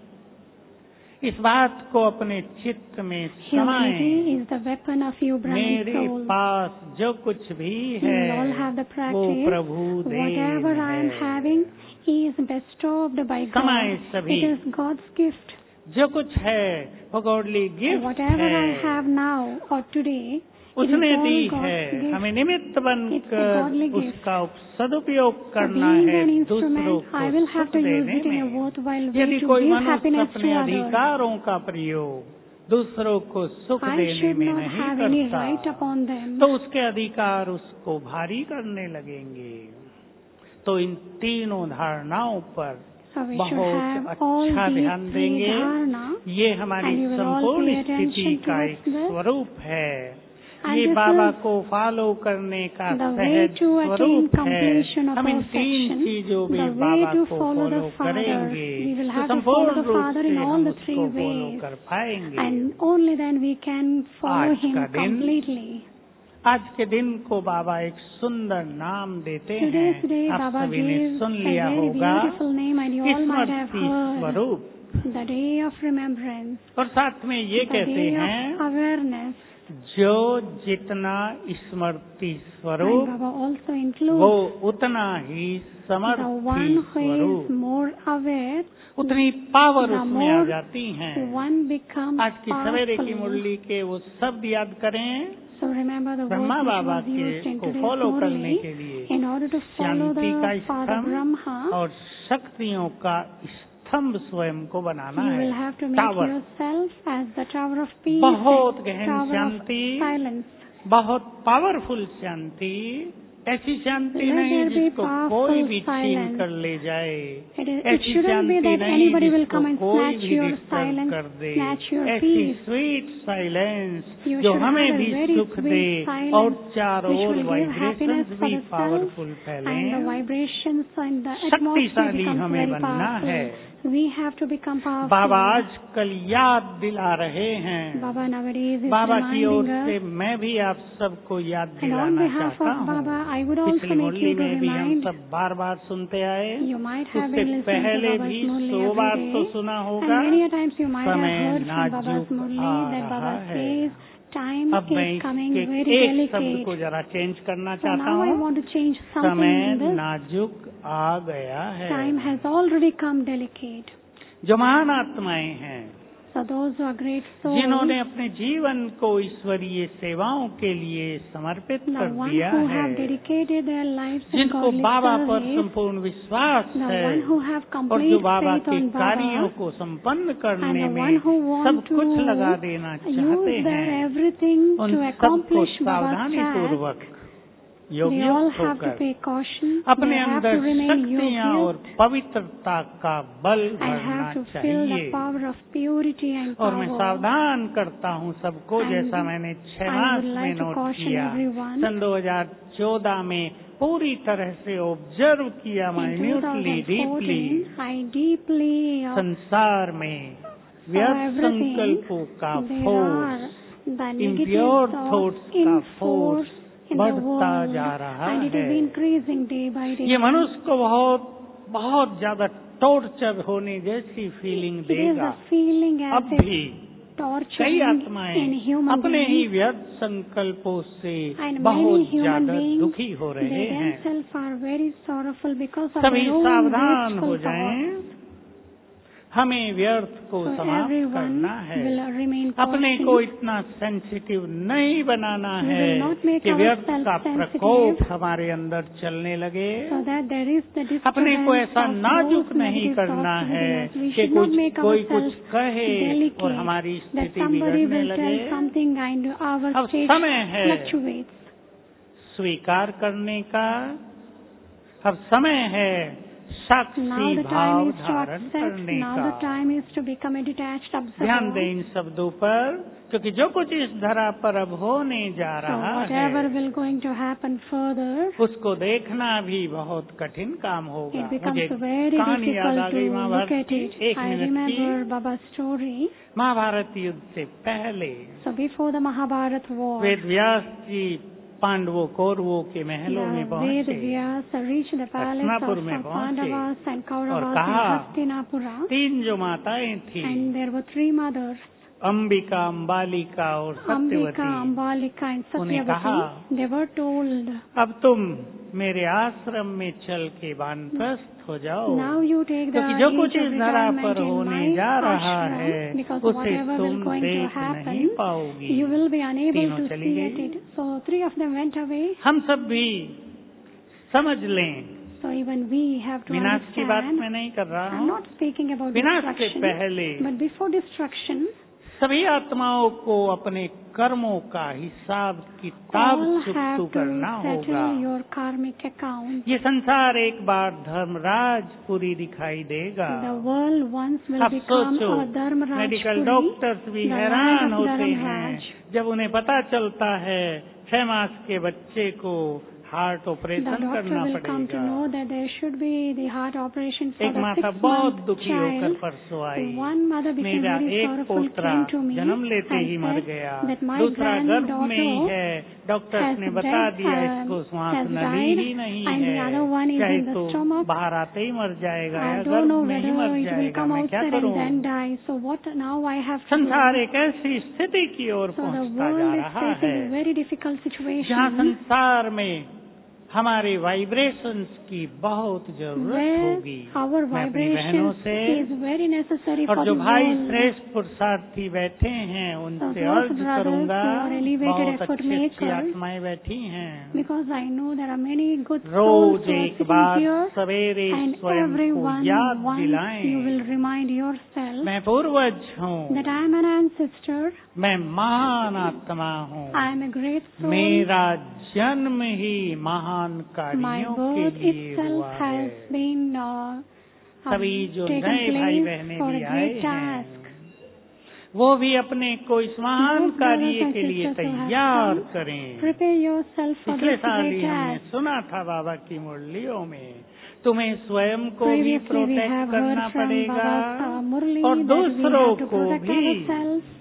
इस बात को अपने चित्त में Humility समाएं। is the weapon of you Brahmin मेरे souls. पास जो कुछ भी You है will all have the वो practice. प्रभु Whatever देन I am है। having is bestowed by समाएं God. सभी। It is God's gift. जो कुछ है वो गॉडली गिफ्ट Whatever I है, have now or today, it is उसने all दी God's है। gift. हमें निमित्त It's a godly बनकर gift. उसका सदुपयोग So करना being है an दूसरों instrument, को I will have सुख to use देने it in a में। worthwhile way यदि to कोई give मनुष्य happiness अपने to others. अधिकारों का प्रयोग दूसरों को सुख I देने should में not नहीं have any right करता upon them. तो उसके अधिकार उसको भारी करने लगेंगे। तो इन तीनों धारणाओं पर So we should बहुत have all अच्छा these ध्यान three देंगे। dharana. ये हमारी And you will all संपूर्ण pay attention स्थिति का towards एक this. स्वरूप है। And ये this बाबा is को फॉलो करने का the way सहज to attain स्वरूप है। completion of हम इन तीन perfection, चीजों में the way बाबा to को follow the फॉलो Father. करेंगे We will तो have to संपूर्ण follow the रूप Father से in all हम the three उसको फॉलो ways. कर पाएंगे। And only then we can follow आज Him का दिन completely. आज के दिन को बाबा एक सुंदर नाम देते हैं। Today's day, आप Baba सभी ने gives सुन a लिया very होगा beautiful name, and you all might have Smriti heard. स्वरूप। The day of remembrance, और साथ में ये the कहते day हैं of awareness. जो जितना स्मृति And स्वरूप Baba also वो includes उतना ही the समर्थी one who स्वरूप, is more aware, उतनी पावर the उसमें आ more जाती है। one becomes आज की सवेरे की powerful. मुरली के वो शब्द याद करें So remember the Brahma word which Baba was used in को today's फॉलो करने के Murli लिए in order to follow शांति का the Father स्तंभ Brahma. और शक्तियों का स्तंभ स्वयं को बनाना You will है। have to make tower, yourself as the tower of peace, बहुत and गहन tower of शांति, silence. बहुत पावरफुल शांति, ऐसी शांति Let नहीं there be जिसको powerful कोई भी छीन silence. कर ले जाए। It ऐसी shouldn't be शांति that नहीं anybody will जिसको come and कोई snatch भी your डिस्टर्ब silence, कर दे। snatch your ऐसी peace. स्वीट साइलेंस You जो should हमें have a भी very सुख sweet दे silence और चारों which ओर will give happiness vibrations for भी the self, powerful and the फैलें। vibrations and the atmosphere शक्तिशाली becomes हमें very बनना है। powerful. We have to become powerful. बाबा आजकल याद दिला रहे हैं। Baba nowadays is बाबा की ओर reminding से us. मैं भी आप सबको याद And on दिलाना behalf चाहता of हूँ। Baba, I would also पिछली make मुरली you to में भी हम remind. सब बार बार सुनते आए। You might have उससे been listening to पहले Baba's भी Murli 100 बार every तो day. सुना And होगा। many a times you might have समय heard from Baba's नाजुक Murli आ that Baba रहा है। says time अब मैं is coming इसके very एक शब्द delicate. को जरा चेंज करना So चाहता now I हूँ। want to change something समय in this. नाजुक आ गया है। Time has already come delicate. जो महान आत्माएं हैं, So those who are great souls, जिन्होंने अपने जीवन को ईश्वरीय सेवाओं के लिए समर्पित the कर one दिया who है, have dedicated their lives to जिनको godly बाबा पर service, संपूर्ण विश्वास the है one who have और complete जो बाबा faith के on कार्यों Baba, को संपन्न and करने the में one who want सब to कुछ लगा देना चाहते use their हैं, everything उन to सबको accomplish Baba's सावधानी task. पूर्वक They all योग्य have to होकर pay caution. अपने They have अंदर to remain शक्तियाँ और yogic पवित्रता का बल and भरना have to feel the चाहिए। power of purity and और मैं power. सावधान करता हूँ सबको, And जैसा मैंने 6 I मास would में like to नोट caution किया, everyone. सन 2014 में पूरी तरह से ऑब्जर्व किया In minutely, deeply 2014, I deeply संसार में व्यर्थ संकल्पों का फोर्स, impure thoughts का फोर्स बढ़ता जा रहा and it is है। increasing day by day. ये मनुष्य को बहुत बहुत ज्यादा टॉर्चर होने जैसी फीलिंग It is देगा। a feeling अब as if भी torturing कई in आत्माएं human अपने ही beings, व्यर्थ संकल्पों से and बहुत many human ज्यादा beings, दुखी हो रहे they हैं। themselves are very sorrowful because of सभी their own सावधान हो wasteful जाएं, thoughts. हमें व्यर्थ को So समाप्त everyone करना है। will remain अपने cautious. को इतना सेंसिटिव नहीं बनाना We है will not make कि व्यर्थ ourselves का sensitive, प्रकोप हमारे अंदर चलने लगे। so that there is the अपने को disturbance ऐसा of नाजुक those नहीं negative करना thoughts है within us. We कि should not make कोई कुछ ourselves कहे delicate, और हमारी that स्थिति somebody बिगड़ने will tell लगे। something and our अब state समय है fluctuates. स्वीकार करने का, अब समय है साक्षी भाव धारण करने now the का। time is to become a detached observer. ध्यान दें इन शब्दों पर, क्योंकि जो कुछ इस धरा पर अब होने जा So रहा whatever है will going to happen further, उसको देखना भी बहुत कठिन काम होगा। it becomes मुझे very कहानी याद आ difficult गई to महाभारत look at की। it. एक I मिनट remember की। Baba's story. महाभारत युद्ध से पहले So before the Mahabharata war, Ved Vyas जी पांडवों कौरवों के महलों में the पहुंचे, Vyasa reached the palace Hastinapur of में पहुंचे Pandavas and और Kauravas in कहा, Hastinapura, 3 जो माताएं थी, and there were 3 mothers, Ambika, Ambalika और Ambika, सत्यवती, Ambalika and उन्हें कहा, Satyavati. They were told, अब तुम मेरे आश्रम में चल के वानप्रस्थ हो जाओ, now you take the क्योंकि जो age कुछ of इस धरा retirement पर in होने my जा रहा है ashram, because उसे whatever will तुम going to देख नहीं happen, पाओगी। you will be unable तीनों to चली see at गई। it. So 3 of them went away. हम सब भी समझ लें, So even we have to विनाश की बात understand. मैं नहीं कर रहा I'm हूँ, not speaking about विनाश से destruction, पहले but before destruction, सभी आत्माओं को अपने कर्मों का हिसाब किताब all चुकता have to करना होगा। settle your karmic account. ये संसार एक बार धर्मराज पूरी दिखाई देगा। The world once will अब become सोचो, a Dharmaraj medical Puri, doctors भी the हैरान land of होते हैं Dharmaraj. जब उन्हें पता चलता है 6 मास के बच्चे को हार्ट The ऑपरेशन doctor करना will come to पड़ेगा। know that there should be the heart operation for एक the माता 6 बहुत month दुखी होकर child. परसों आई, One mother became मेरा very एक sorrowful, पोतरा came to me जन्म लेते and ही मर said गया, that my दूसरा गर्भ में ही granddaughter है, डॉक्टर्स has ने बता died, दिया इसको श्वास has नली died, ही नहीं and the है, other one is चाहे in the तो stomach. बाहर आते ही मर जाएगा I या don't know गर्भ में ही whether मर it will जाएगा, come मैं क्या outside and करूं। then die. So what now I have to do? संसार एक ऐसी स्थिति की ओर So the पहुंचता जा world is रहा facing है a very difficult जहाँ situation संसार में हमारे वाइब्रेशंस की बहुत जरूरत where होगी। our मैं अपनी बहनों vibration से is very necessary और for जो the भाई world. श्रेष्ठ पुरुषार्थी बैठे हैं So उनसे those अर्ज brothers करूंगा, who are elevated बहुत effort अच्छी अच्छी makers, आत्माएं बैठी हैं, because I know there are many good souls rose who are एक sitting बार here, सवेरे and स्वयं को everyone याद once you दिलाएं, will remind yourself मैं पूर्वज हूँ, that I am an ancestor, मैं महान आत्मा हूँ, I am a great soul, मेरा जन्म ही महान my कार्यों birth के लिए itself हुआ है। has been सभी जो taken नए भाई place बहने for भी a आए great हैं task. वो भी अपने को इस महान Those brothers कार्य and के लिए sisters who have तैयार come, करें। Prepare yourself for पिछले this साल great ही हमने task. सुना था बाबा की मुरलियों में, तुम्हें स्वयं को भी Previously we प्रोटेक्ट have करना heard from पड़ेगा Baba's Murli और that we दूसरों have to को protect भी। ourselves,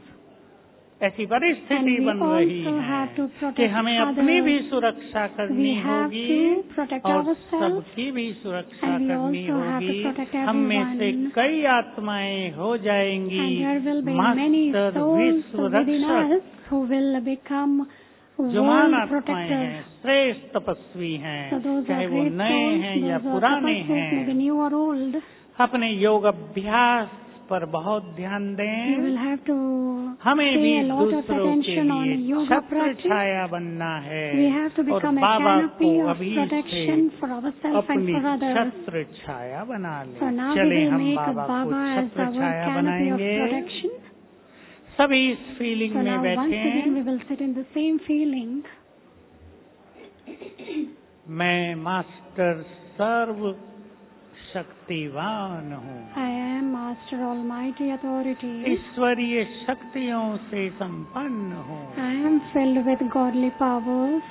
ऐसी परिस्थिति and we बन रही also have है to कि protect हमें अपनी others. भी सुरक्षा करनी We have होगी to protect और ourselves, सबकी भी सुरक्षा and we करनी also have to होगी। protect हम में से everyone. कई आत्माएं हो जाएंगी and there will be many master souls विश्व within रक्षक, us who will become जो महान world आत्माएं protectors. हैं, श्रेष्ठ तपस्वी So हैं, those चाहे are वो great नए souls, हैं या those are पुराने tapasvis, maybe हैं। new or old. अपने योग अभ्यास पर बहुत ध्यान You दें। will have to हमें भी pay a lot of दूसरों के attention on लिए yoga छत्र practice. छाया बनना है We have to और become a बाबा canopy को of अभी protection से for ourselves and अपनी for others. छत्र छाया बना So लें। now we चले will हम make बाबा को Baba as छत्र our छाया canopy of बनाएंगे। protection. सभी इस फीलिंग So में now once बैठे। again we will sit in the same feeling. मैं मास्टर सर्व शक्तिवान हूँ, I am Master Almighty Authority. ईश्वरीय शक्तियों से संपन्न हूँ। I am filled with godly powers.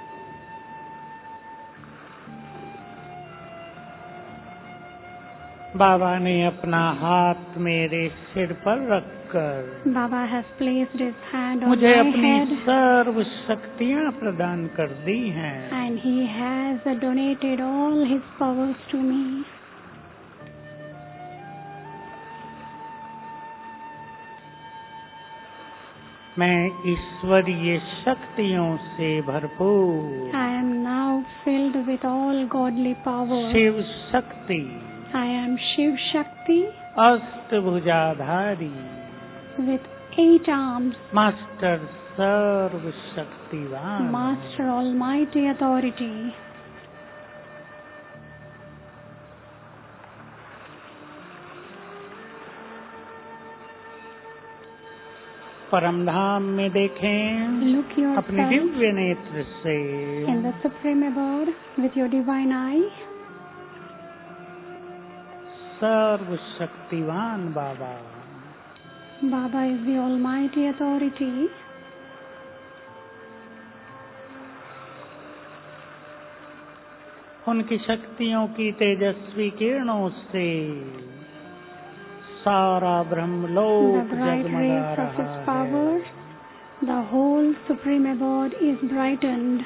बाबा ने अपना हाथ मेरे सिर पर रखकर Baba has placed his hand on मुझे my अपनी head सर्व शक्तियाँ प्रदान कर दी हैं। and he has donated all his powers to me. मैं ईश्वरीय शक्तियों से भरपूर I am now filled with all godly powers. Shiv Shakti I am Shiv Shakti अष्टभुजाधारी with 8 arms, मास्टर सर्व शक्तिवान। Master Almighty Authority. परम धाम में देखें Look अपने yourself दिव्य नेत्र से, in the Supreme Abode with your divine eye. सर्वशक्तिवान बाबा। Baba is the Almighty Authority. उनकी शक्तियों की तेजस्वी किरणों से सारा ब्रह्मलोक जगमगा रहा है। The whole Supreme Abode is brightened.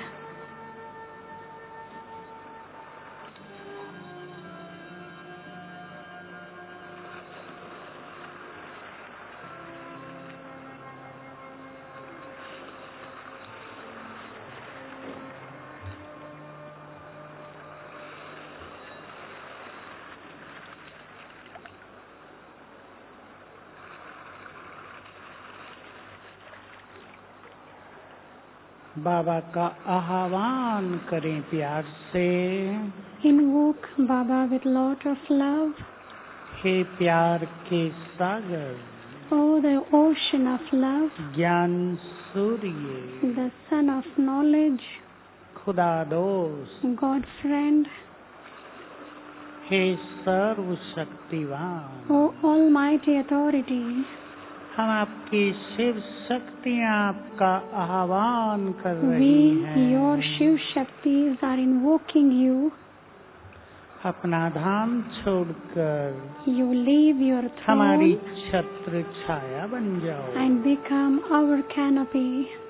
बाबा का आह्वान करें प्यार से। Invoke Baba with lot of love. हे प्यार के सागर, Oh, the ocean of love, ज्ञान सूर्य, the sun of knowledge, खुदा दोस्त, God friend, हे सर्वशक्तिवान, Oh, Almighty Authority, हम आपकी शिव शक्तियाँ आपका आह्वान कर रही हैं। We, your Shiv Shaktis, are invoking you. अपना धाम छोड़कर You leave your हमारी throne छत्र छाया बन जाओ and become our canopy.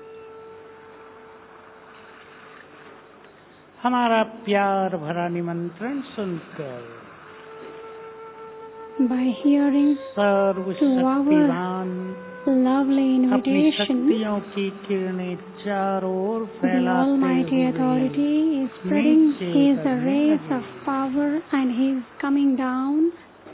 हमारा प्यार भरा निमंत्रण सुनकर By hearing सर्वशक्तिवान lovely अपनी invitation, शक्तियों की किरणें चारों ओर the फैलाते Almighty हुए Authority is spreading नीचे His उतरने rays लगे। of power and He is coming down.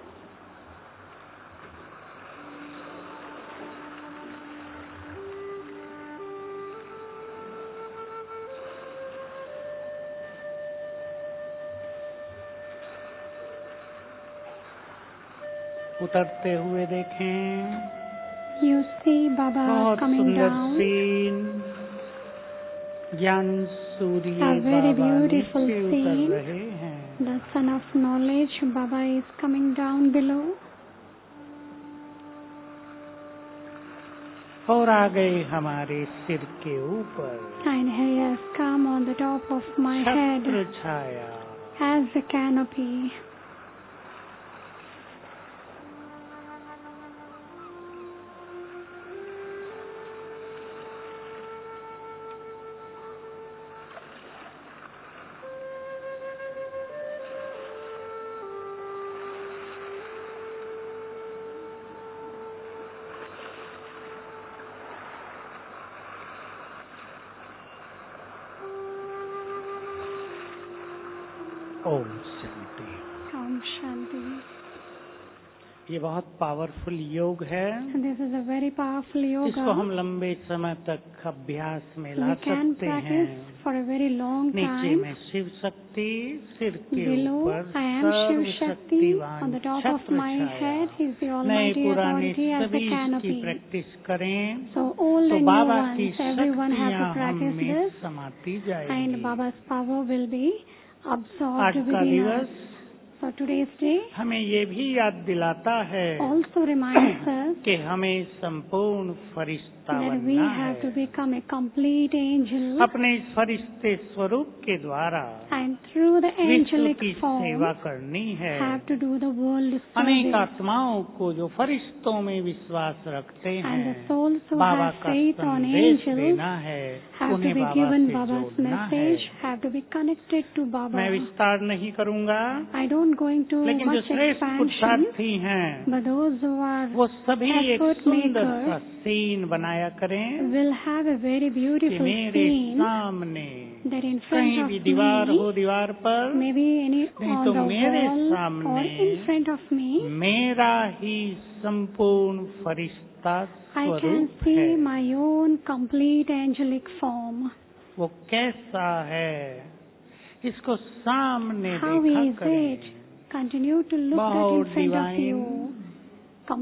उतरते हुए देखें, You see Baba बहुत coming सुंदर down. सीन, ज्ञान सूर्य A very बाबा beautiful नीचे उतर scene. रहे हैं। The Son of Knowledge, Baba is coming down below. और आ गए हमारे सिर के ऊपर And He has come on the top of my head छत्र छाया। as a canopy. Om Shanti. Om Shanti. ये बहुत पावरफुल योग है। This is a very powerful इसको yoga. हम लंबे समय तक अभ्यास में ला We can सकते practice हैं। for a very long नीचे time. में शिव शक्ति, सिर के Below, ऊपर I am Shiv Shakti. सर्वशक्तिवान On the top of छत्र my छाया। head is the नए Almighty पुराने Authority as सभी the इसकी canopy. प्रैक्टिस करें So all तो the new बाबा की ones, everyone have to शक्तियाँ हम practice में this, समाती and जाएंगी। Baba's power will be absorbed आज का within दिवस us. So today's day हमें ये भी याद दिलाता है also reminds us कि हमें संपूर्ण फरिश्ता that we बनना have to है। become a complete angel, अपने इस फरिश्ते स्वरूप के द्वारा and through the विश्व angelic की form सेवा करनी है। have to do the world अनेक service. आत्माओं को जो फरिश्तों में विश्वास रखते And the हैं, souls who बाबा have का faith on संदेश angels देना है, have to उन्हें be बाबा given से Baba's जोड़ना है। message, have to be connected to Baba. मैं विस्तार नहीं करूंगा, I don't go into लेकिन जो much श्रेष्ठ expansion, पुरुषार्थी हैं but those who are वो सभी एक effort सुंदर makers सा सीन बनाया करें will have a very कि beautiful मेरे scene सामने that in कहीं front भी of दीवार me, हो, दीवार पर maybe any नहीं on तो the मेरे wall or सामने in front of me, मेरा ही संपूर्ण फरिश्ता I can स्वरूप see है। my own complete angelic form. वो कैसा है, इसको सामने How देखा is करें। it? Continue to look at बहुत in front of divine, you.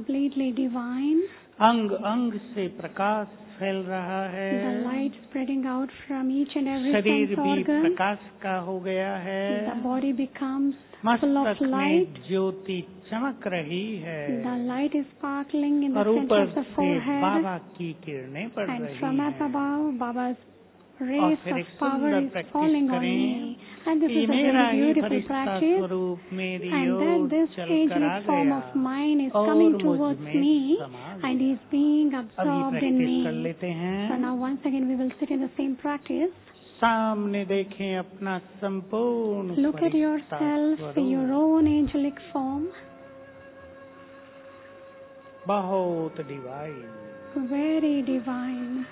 Completely divine. अंग अंग से प्रकाश फैल रहा The है। light spreading out out from each and every शरीर sense भी organ. प्रकाश का हो गया है। The body becomes full of मस्तक में light. ज्योति चमक रही है The light is sparkling in the और center ऊपर of the से forehead. बाबा की किरणें पड़ And रही from up हैं। above, Baba's और rays फिर of एक power सुंदर is प्रैक्टिस falling on करें me. And this कि is a मेरा very ही beautiful फरिश्ता practice. स्वरूप मेरी And ओर then this चल कर आ ageless form गया of mine is और coming मुझ towards में me समा and गया। is being अभी absorbed in प्रैक्टिस कर me. लेते So हैं। now once again we will sit in the same practice. सामने देखें अपना संपूर्ण Look at फरिश्ता yourself, स्वरूप। your own angelic form, बहुत डिवाइन, very divine,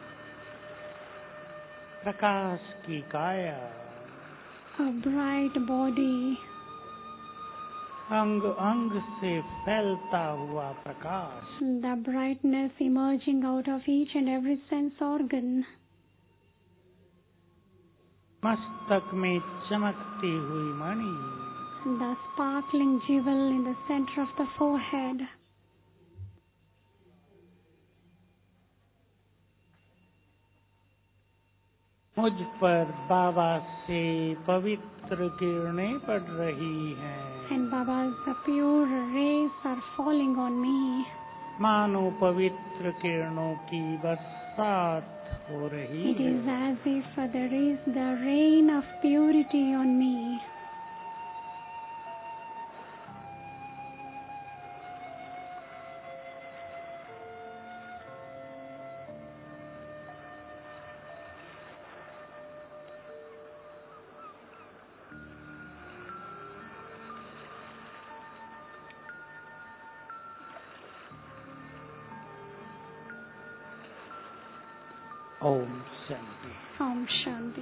प्रकाश की काया, a bright body, अंग अंग से फैलता हुआ प्रकाश, the brightness emerging out of each and every sense organ, मस्तक में चमकती हुई मणि, the sparkling jewel in the center of the forehead. मुझ पर बाबा से पवित्र किरणें पड़ रही हैं। And Baba's pure rays are falling on me. मानो पवित्र किरणों की बरसात हो रही It is है। as if there is the rain of purity on me. Om Shanti. Om Shanti.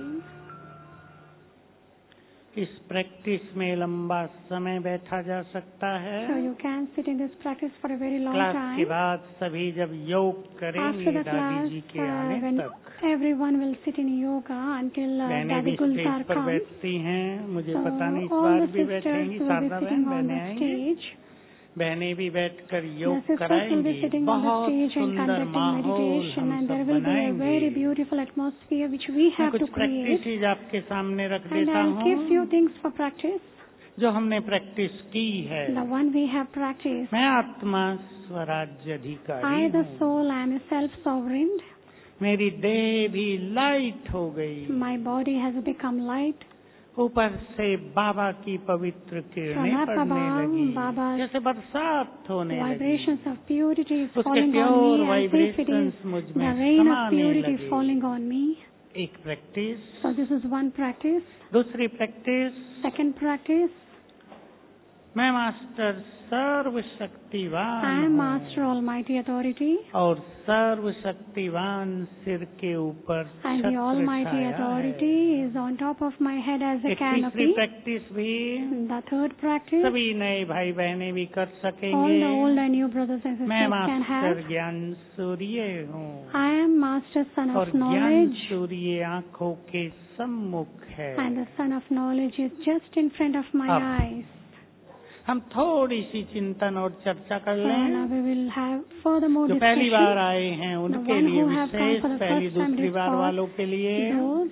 इस प्रैक्टिस में लंबा समय बैठा जा सकता है। So you can sit in this practice for a very long class के time. बाद सभी जब योग After करेंगे the दादी class, जी के आने when तक, everyone will sit in yoga until बहनें भी Daddy Gulzar स्टेज पर comes. बैठती हैं। मुझे So पता नहीं इस all बार the भी sisters बैठेंगी। will be Sharda sitting बहन on बहनें the आएंगी। stage. बहनें भी बैठकर The योग sisters will be कराएंगी। sitting on the बहुत stage and सुंदर conducting माहौल meditation, हम and there सब will be a very बनाएंगे। beautiful atmosphere which we मैं have कुछ to create. प्रैक्टिस आपके सामने रख And देता I'll give हूँ few things for practice. जो हमने प्रैक्टिस की है। The one we have practiced. मैं आत्मा स्वराज्य I, अधिकारी the हूँ। soul, am a self-sovereign. मेरी देह भी लाइट हो गई। My body has become light. ऊपर से बाबा की पवित्र किरणें From up पड़ने above, लगी, Baba's जैसे बरसात होने लगी। Vibrations of purity is उसके falling on pure me as if it is vibrations मुझ the में rain of समाने purity लगे। falling on me. एक practice. So this is one practice. दूसरी प्रैक्टिस, Second practice, मैं मास्टर I सर्वशक्तिवान am हूँ Master Almighty Authority, और सर्वशक्तिवान सिर के ऊपर and the छत्र Almighty छाया Authority है। is on top of my head as a एक तीसरी canopy. प्रैक्टिस भी The third practice, सभी नए भाई बहनें भी कर all सकेंगे। the old and new brothers and मैं sisters can have. मास्टर ज्ञान सूर्य हूँ I am Master Son और of ज्ञान Knowledge, सूर्य आँखों के सम्मुख है। and the Son of Knowledge is just in front of my अब eyes. हम थोड़ी सी चिंतन और चर्चा कर So now लें। we will have furthermore जो पहली बार discussion. आए हैं उनके one लिए who have come wishes, for the पहली first time दूसरी this बार course, वालों के लिए Those,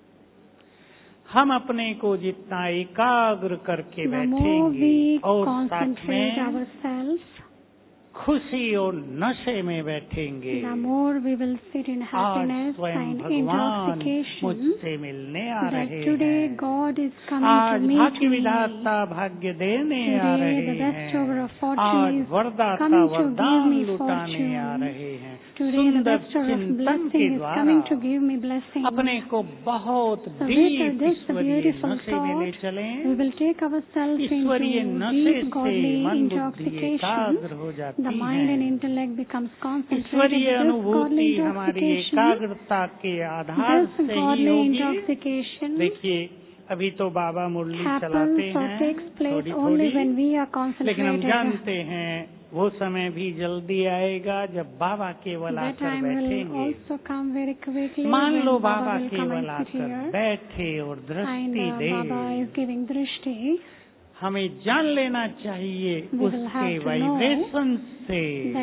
हम अपने को जितना एकाग्र करके the more we बैठेंगे और साथ concentrate में ourselves, खुशी और नशे में बैठेंगे। the more we will sit in आज happiness स्वयं and भगवान intoxication. मुझसे मिलने आ That रहे today हैं। God is coming आज to meet भाग्य me. विधाता भाग्य देने आ Today रहे the bestower हैं। of fortune आज is वरदाता coming to give वरदान me लुटाने आ fortune. रहे हैं। Today the सुंदर bestower of चिंतन blessing के is द्वारा coming to give me blessing. अपने को बहुत So डीप with this ईश्वरीय beautiful नशे में ले thought, चलें। we will take ourselves ईश्वरीय into नशे deep से godly मन बुद्धि intoxication. एकाग्र हो जाती The mind and है। intellect becomes concentrated. ईश्वरीय This godly अनुभूति हमारी intoxication, एकाग्रता के आधार this से ही godly होगी। intoxication देखिए अभी तो बाबा मुरली चलाते happens or हैं takes place थोड़ी only थोड़ी, when we are लेकिन हम concentrated. जानते हैं वो समय भी जल्दी आएगा जब बाबा केवल That आकर time will बैठेंगे। also come very quickly मान when low Baba Baba will come केवल and sit आकर here. बैठे और And दृष्टि दे। Baba is giving drishti. हमें जान लेना चाहिए उसके वाइब्रेशन से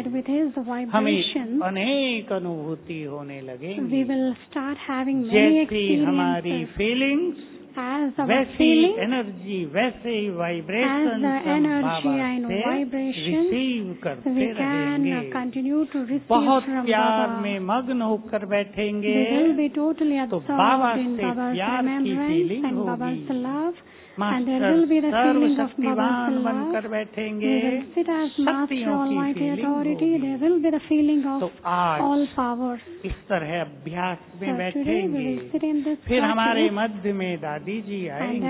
हमें अनेक अनुभूति होने लगेंगी। जैसी हमारी फीलिंग्स वैसी एनर्जी, वैसे ही वाइब्रेशन रिसीव करते रहेंगे। बहुत प्यार में मग्न होकर बैठेंगे तो बाबा से प्यार की फीलिंग होगी। मास्टर सर्वशक्तिवान बनकर बैठेंगे, शक्तियों की फीलिंग होगी। तो आज इस तरह अभ्यास में बैठेंगे। फिर हमारे मध्य में दादी जी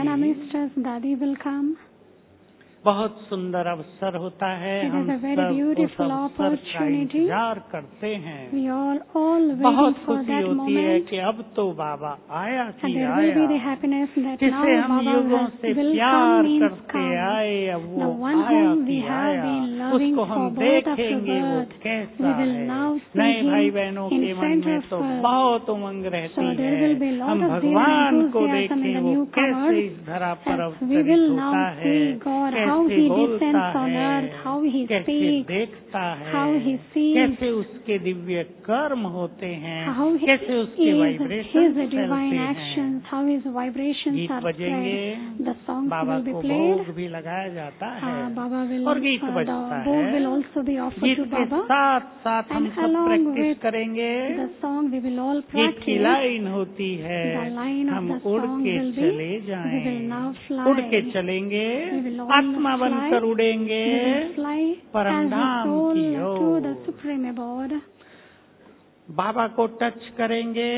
आएंगी। बहुत सुंदर अवसर होता है, हम सब उस अवसर का इंतजार करते हैं। बहुत खुशी होती है कि अब तो बाबा आया कि आया, जिसे हम युगों से प्यार करते आए, अब वो आया कि आया। उसको हम देखेंगे वो कैसा है। नए भाई बहनों के मन में तो बहुत उमंग रहती है, हम भगवान को देखें वो कैसे इस धरा पर अवतरित होता है, कैसे बोलता है, कैसे देखता है, कैसे उसके दिव्य कर्म होते हैं, कैसे उसके वाइब्रेशन चलते हैं। गीत बजेंगे, बाबा को भोग भी लगाया जाता है और गीत बजता है। गीत के साथ साथ हम सब प्रैक्टिस करेंगे। गीत की लाइन होती है, हम उड़ के चले जाएं, उड़ के चलेंगे, आत्मा बनकर उड़ेंगे परम धाम की ओर। बाबा को टच करेंगे,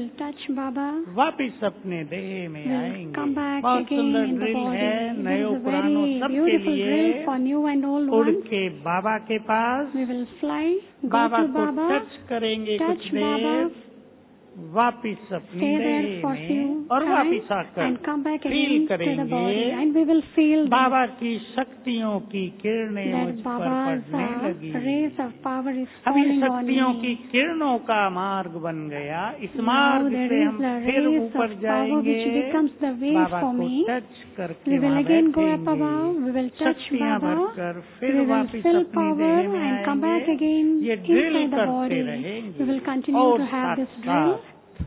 वापिस अपने देह में आएंगे। बहुत सुंदर ड्रिल है, नए पुरानों सबके लिए। उड़ के बाबा के पास, बाबा को टच करेंगे कुछ देर, वापिस अपनी देह में और वापिस आकर फील करेंगे बाबा की शक्तियों की किरणें मुझ पर पड़ने लगी। हम इन शक्तियों की किरणों का मार्ग बन गया। इस मार्ग से हम फिर ऊपर जाएंगे, बाबा को टच करके बैठेंगे, शक्तियाँ भरकर फिर वापिस अपनी देह में आएंगे। ये ड्रिल करते रहेंगे और साथ साथ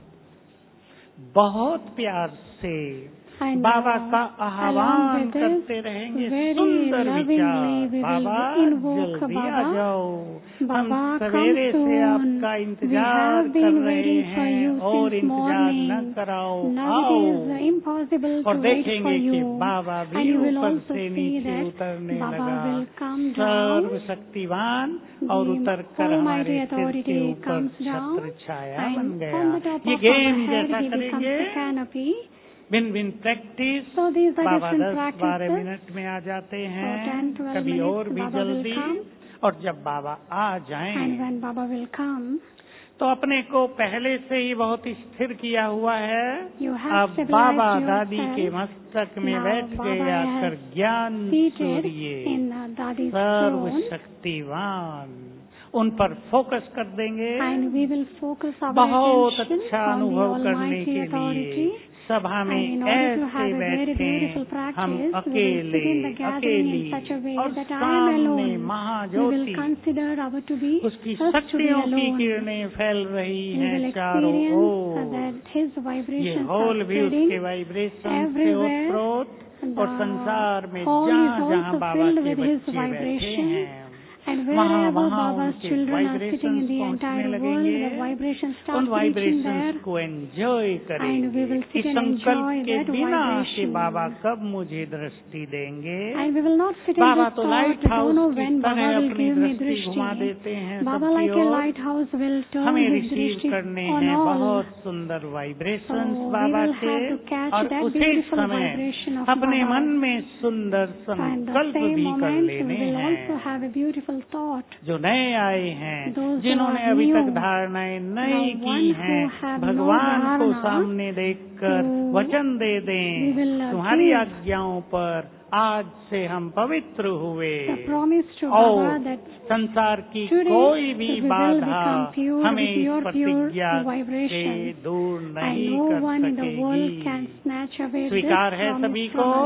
बहुत प्यार से बाबा का आह्वान करते रहेंगे। सुंदर विचार, बाबा जल्दी आ जाओ, हम सवेरे से आपका इंतजार कर रहे हैं और इंतजार न कराओ, आओ। और देखेंगे कि बाबा भी ऊपर से नीचे उतरने लगा, सर्वशक्तिवान, और उतर कर हमारे सिर के ऊपर छत्र छाया बन गया। ये गेम जैसा करेंगे, बिन बिन प्रैक्टिस बाबा 10-12 मिनट में आ जाते हैं, कभी और भी जल्दी। और जब बाबा आ जाएं तो अपने को पहले से ही बहुत स्थिर किया हुआ है। अब बाबा दादी के मस्तक में बैठ गए आकर ज्ञान सूर्य सर्वशक्तिवान, उन पर फोकस कर देंगे। बहुत अच्छा अनुभव करने के लिए सभा में ऐसे बैठे, हम अकेले अकेली और सामने महाज्योति, उसकी शक्तियों की किरणें फैल रही हैं चारों ओर। ये हॉल भी उसके वाइब्रेशन से ओतप्रोत, और संसार में जहाँ जहाँ बाबा के बच्चे बैठे हैं वहाँ वहाँ उनके वाइब्रेशंस पहुँचने लगेंगे। उन वाइब्रेशंस को एंजॉय करेंगे। इस संकल्प के बिना कि बाबा कब मुझे दृष्टि देंगे। बाबा तो लाइट हाउस की तरह अपनी दृष्टि घुमा देते हैं सबकी ओर। हमें रिसीव करने हैं बहुत सुंदर वाइब्रेशंस बाबा के, और उसी समय अपने मन में सुंदर संकल्प भी कर लेने हैं। जो नए आए हैं, जिन्होंने अभी तक धारणाएं नहीं की हैं, भगवान को सामने देखकर वचन दे दें, तुम्हारी आज्ञाओं पर आज से हम पवित्र हुए और संसार की कोई भी बाधा हमें इस प्रतिज्ञा से दूर नहीं कर सकेगी। स्वीकार है सभी को।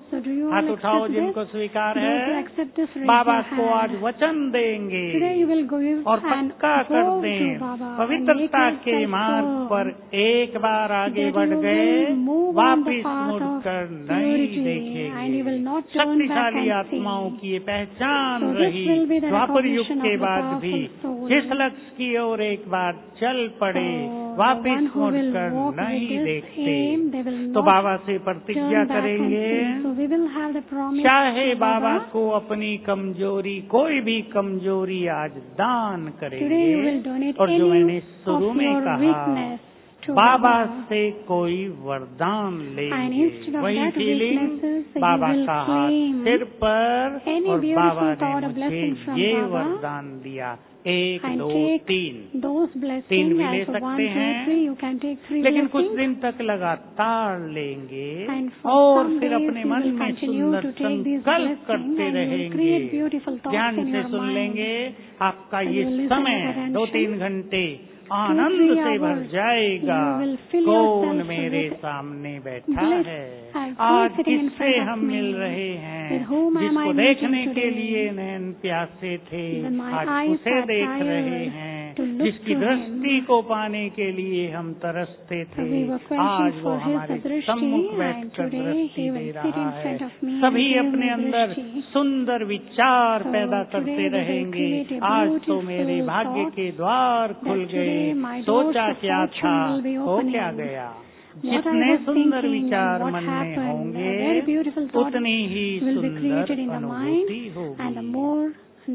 हाथ उठाओ जिनको स्वीकार है। बाबा को आज वचन देंगे और पक्का कर दें, पवित्रता के मार्ग पर एक बार आगे बढ़ गए, वापिस मुड़कर नहीं देखेंगे। शक्तिशाली आत्माओं की ये पहचान रही, द्वापर युग के बाद भी जिस लक्ष्य की ओर एक बार चल पड़े, वापिस मुड़कर नहीं देखते। तो बाबा से प्रतिज्ञा करेंगे, चाहे बाबा को अपनी कमजोरी, कोई भी कमजोरी आज दान करेंगे। और जो मैंने शुरू में कहा, बाबा से कोई वरदान लेंगे, वही फीलिंग, बाबा का हाथ सिर पर, और बाबा ने मुझे ये वरदान दिया, 1 2 3 भी ले सकते हैं, लेकिन कुछ दिन तक लगातार लेंगे और फिर अपने मन में सुंदर संकल्प करते रहेंगे। ध्यान से सुन लेंगे, आपका ये समय 2-3 घंटे आनंद से भर जाएगा। कौन मेरे सामने बैठा है, आज किससे हम मिल रहे हैं, जिसको देखने के लिए नैन प्यासे थे, आज उसे देख रहे हैं, जिसकी दृष्टि को पाने के लिए हम तरसते थे, आज वो हमारे सम्मुख बैठकर दृष्टि दे रहा है। सभी अपने अंदर सुंदर विचार पैदा करते रहेंगे, आज तो मेरे भाग्य के द्वार खुल गए, सोचा क्या था हो क्या गया। जितने सुंदर विचार मन में होंगे, उतनी ही सुंदर अनुभूति होगी।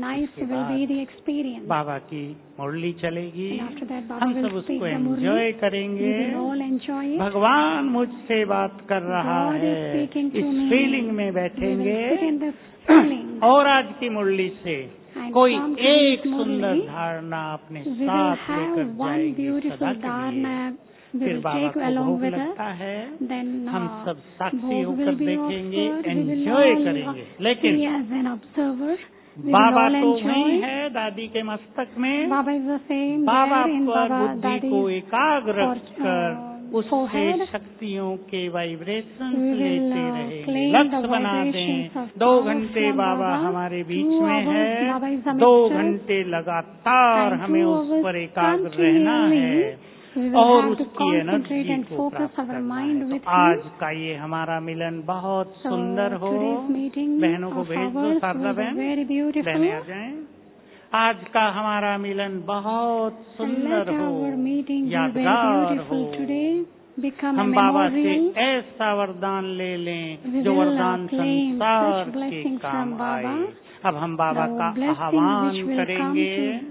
बाबा की मुरली चलेगी, हम सब उसको एंजॉय करेंगे। भगवान मुझसे बात कर रहा है, इस फीलिंग में बैठेंगे और आज की मुरली से कोई एक सुंदर धारणा अपने साथ लेकर जाएंगे सदा के लिए। फिर बाबा को भोग लगता है, हम सब साक्षी होकर देखेंगे, एंजॉय करेंगे। लेकिन बाबा तो नहीं है दादी के मस्तक में, बाबा पर बुद्धि को एकाग्र कर उससे शक्तियों के वाइब्रेशन लेते रहेंगे। लक्ष्य बना दें, 2 घंटे बाबा हमारे बीच में है, 2 घंटे लगातार हमें उस पर एकाग्र रहना है और उसकी एनर्जी को प्राप्त करना है। तो आज का ये हमारा मिलन बहुत सुंदर हो। बहनों को भेज दो, शारदा बहने आ जाएं। आज का हमारा मिलन बहुत सुंदर हो, यादगार हो। हम बाबा से ऐसा वरदान ले लें जो वरदान संसार के काम आए। अब हम बाबा का आह्वान करेंगे।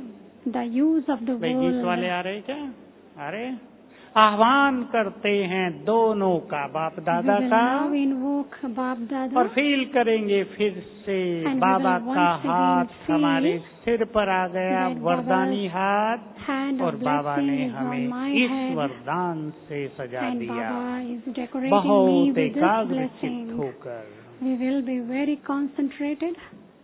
गीत वाले आ रहे क्या? अरे आह्वान करते हैं दोनों का, बाप दादा का, और फील करेंगे फिर से बाबा का हाथ हमारे सिर पर आ गया, वरदानी हाथ, और बाबा ने हमें इस वरदान से सजा दिया, बहुत एकाग्र चित्त होकर। We will be very concentrated.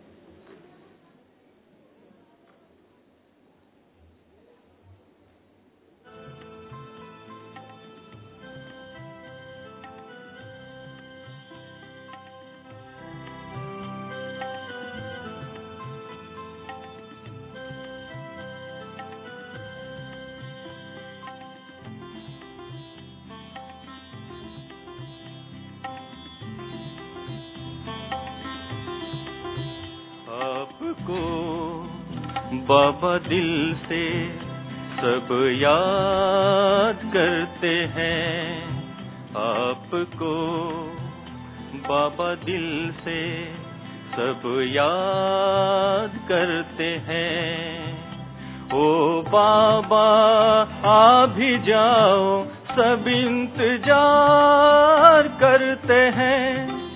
बाबा दिल से सब याद करते हैं, आपको बाबा दिल से सब याद करते हैं। ओ बाबा आ भी जाओ, सब इंतजार करते हैं,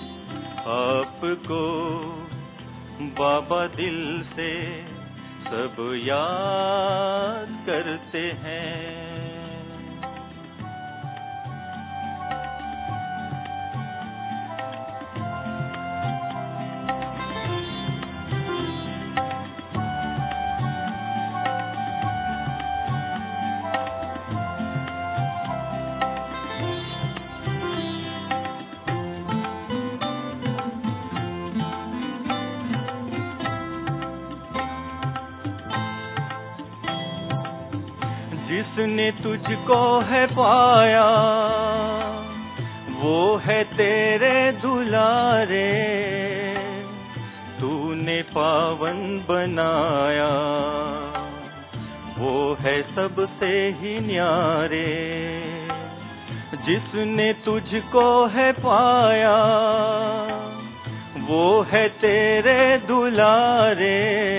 आपको बाबा दिल से सब याद करते हैं। जिसने तुझको है पाया वो है तेरे दुलारे, तूने पावन बनाया वो है सबसे ही न्यारे। जिसने तुझको है पाया वो है तेरे दुलारे,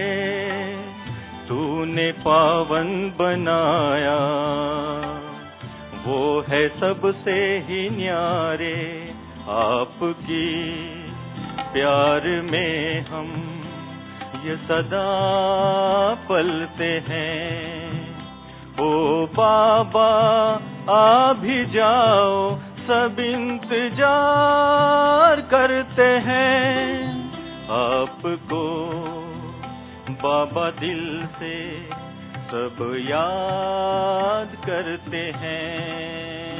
तूने पावन बनाया वो है सबसे ही न्यारे। आपकी प्यार में हम ये सदा पलते हैं। ओ बाबा आ भी जाओ, सब इंतजार करते हैं आपको बाबा, दिल से सब याद करते हैं।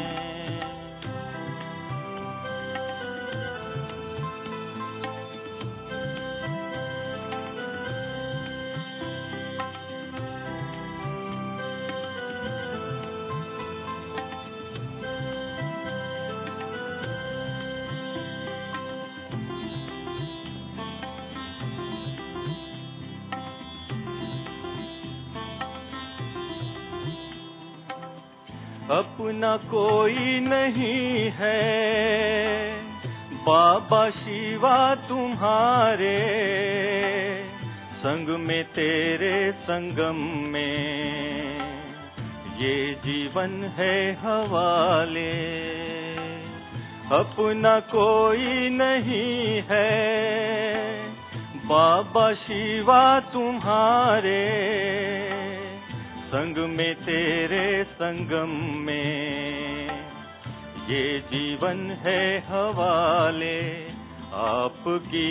अपना कोई नहीं है बाबा शिवा तुम्हारे, संग में तेरे संगम में ये जीवन है हवाले। अपना कोई नहीं है बाबा शिवा तुम्हारे, संग में तेरे संगम में ये जीवन है हवाले। आपकी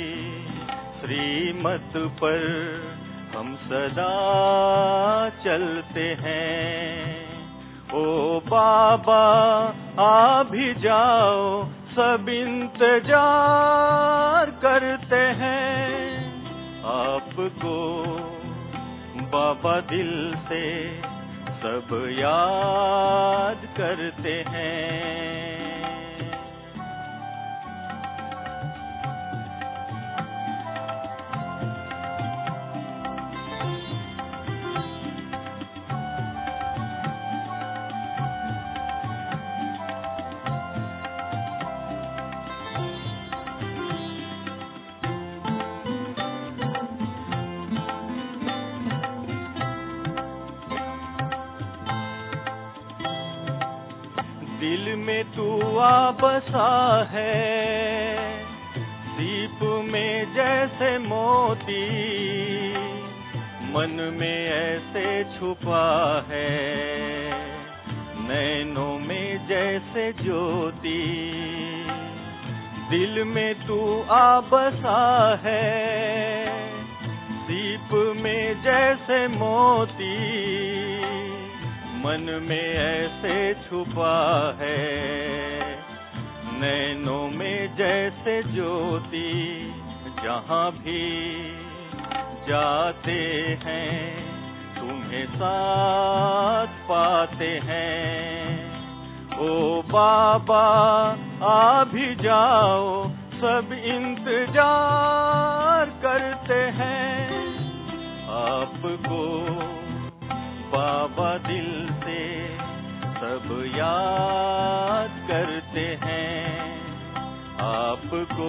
श्रीमत पर हम सदा चलते हैं। ओ बाबा आ भी जाओ, सब इंतजार करते हैं आपको बाबा, दिल से सब याद करते हैं। दिल में तू आ बसा है, दीप में जैसे मोती, मन में ऐसे छुपा है, नैनों में जैसे ज्योति। दिल में तू आ बसा है, दीप में जैसे मोती, मन में ऐसे छुपा है, नैनों में जैसे ज्योति। जहाँ भी जाते हैं तुम्हें साथ पाते हैं। ओ बाबा आ भी जाओ, सब इंतजार करते हैं आपको बाबा, दिल से सब याद करते हैं आपको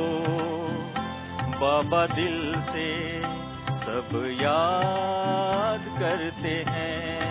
बाबा, दिल से सब याद करते हैं।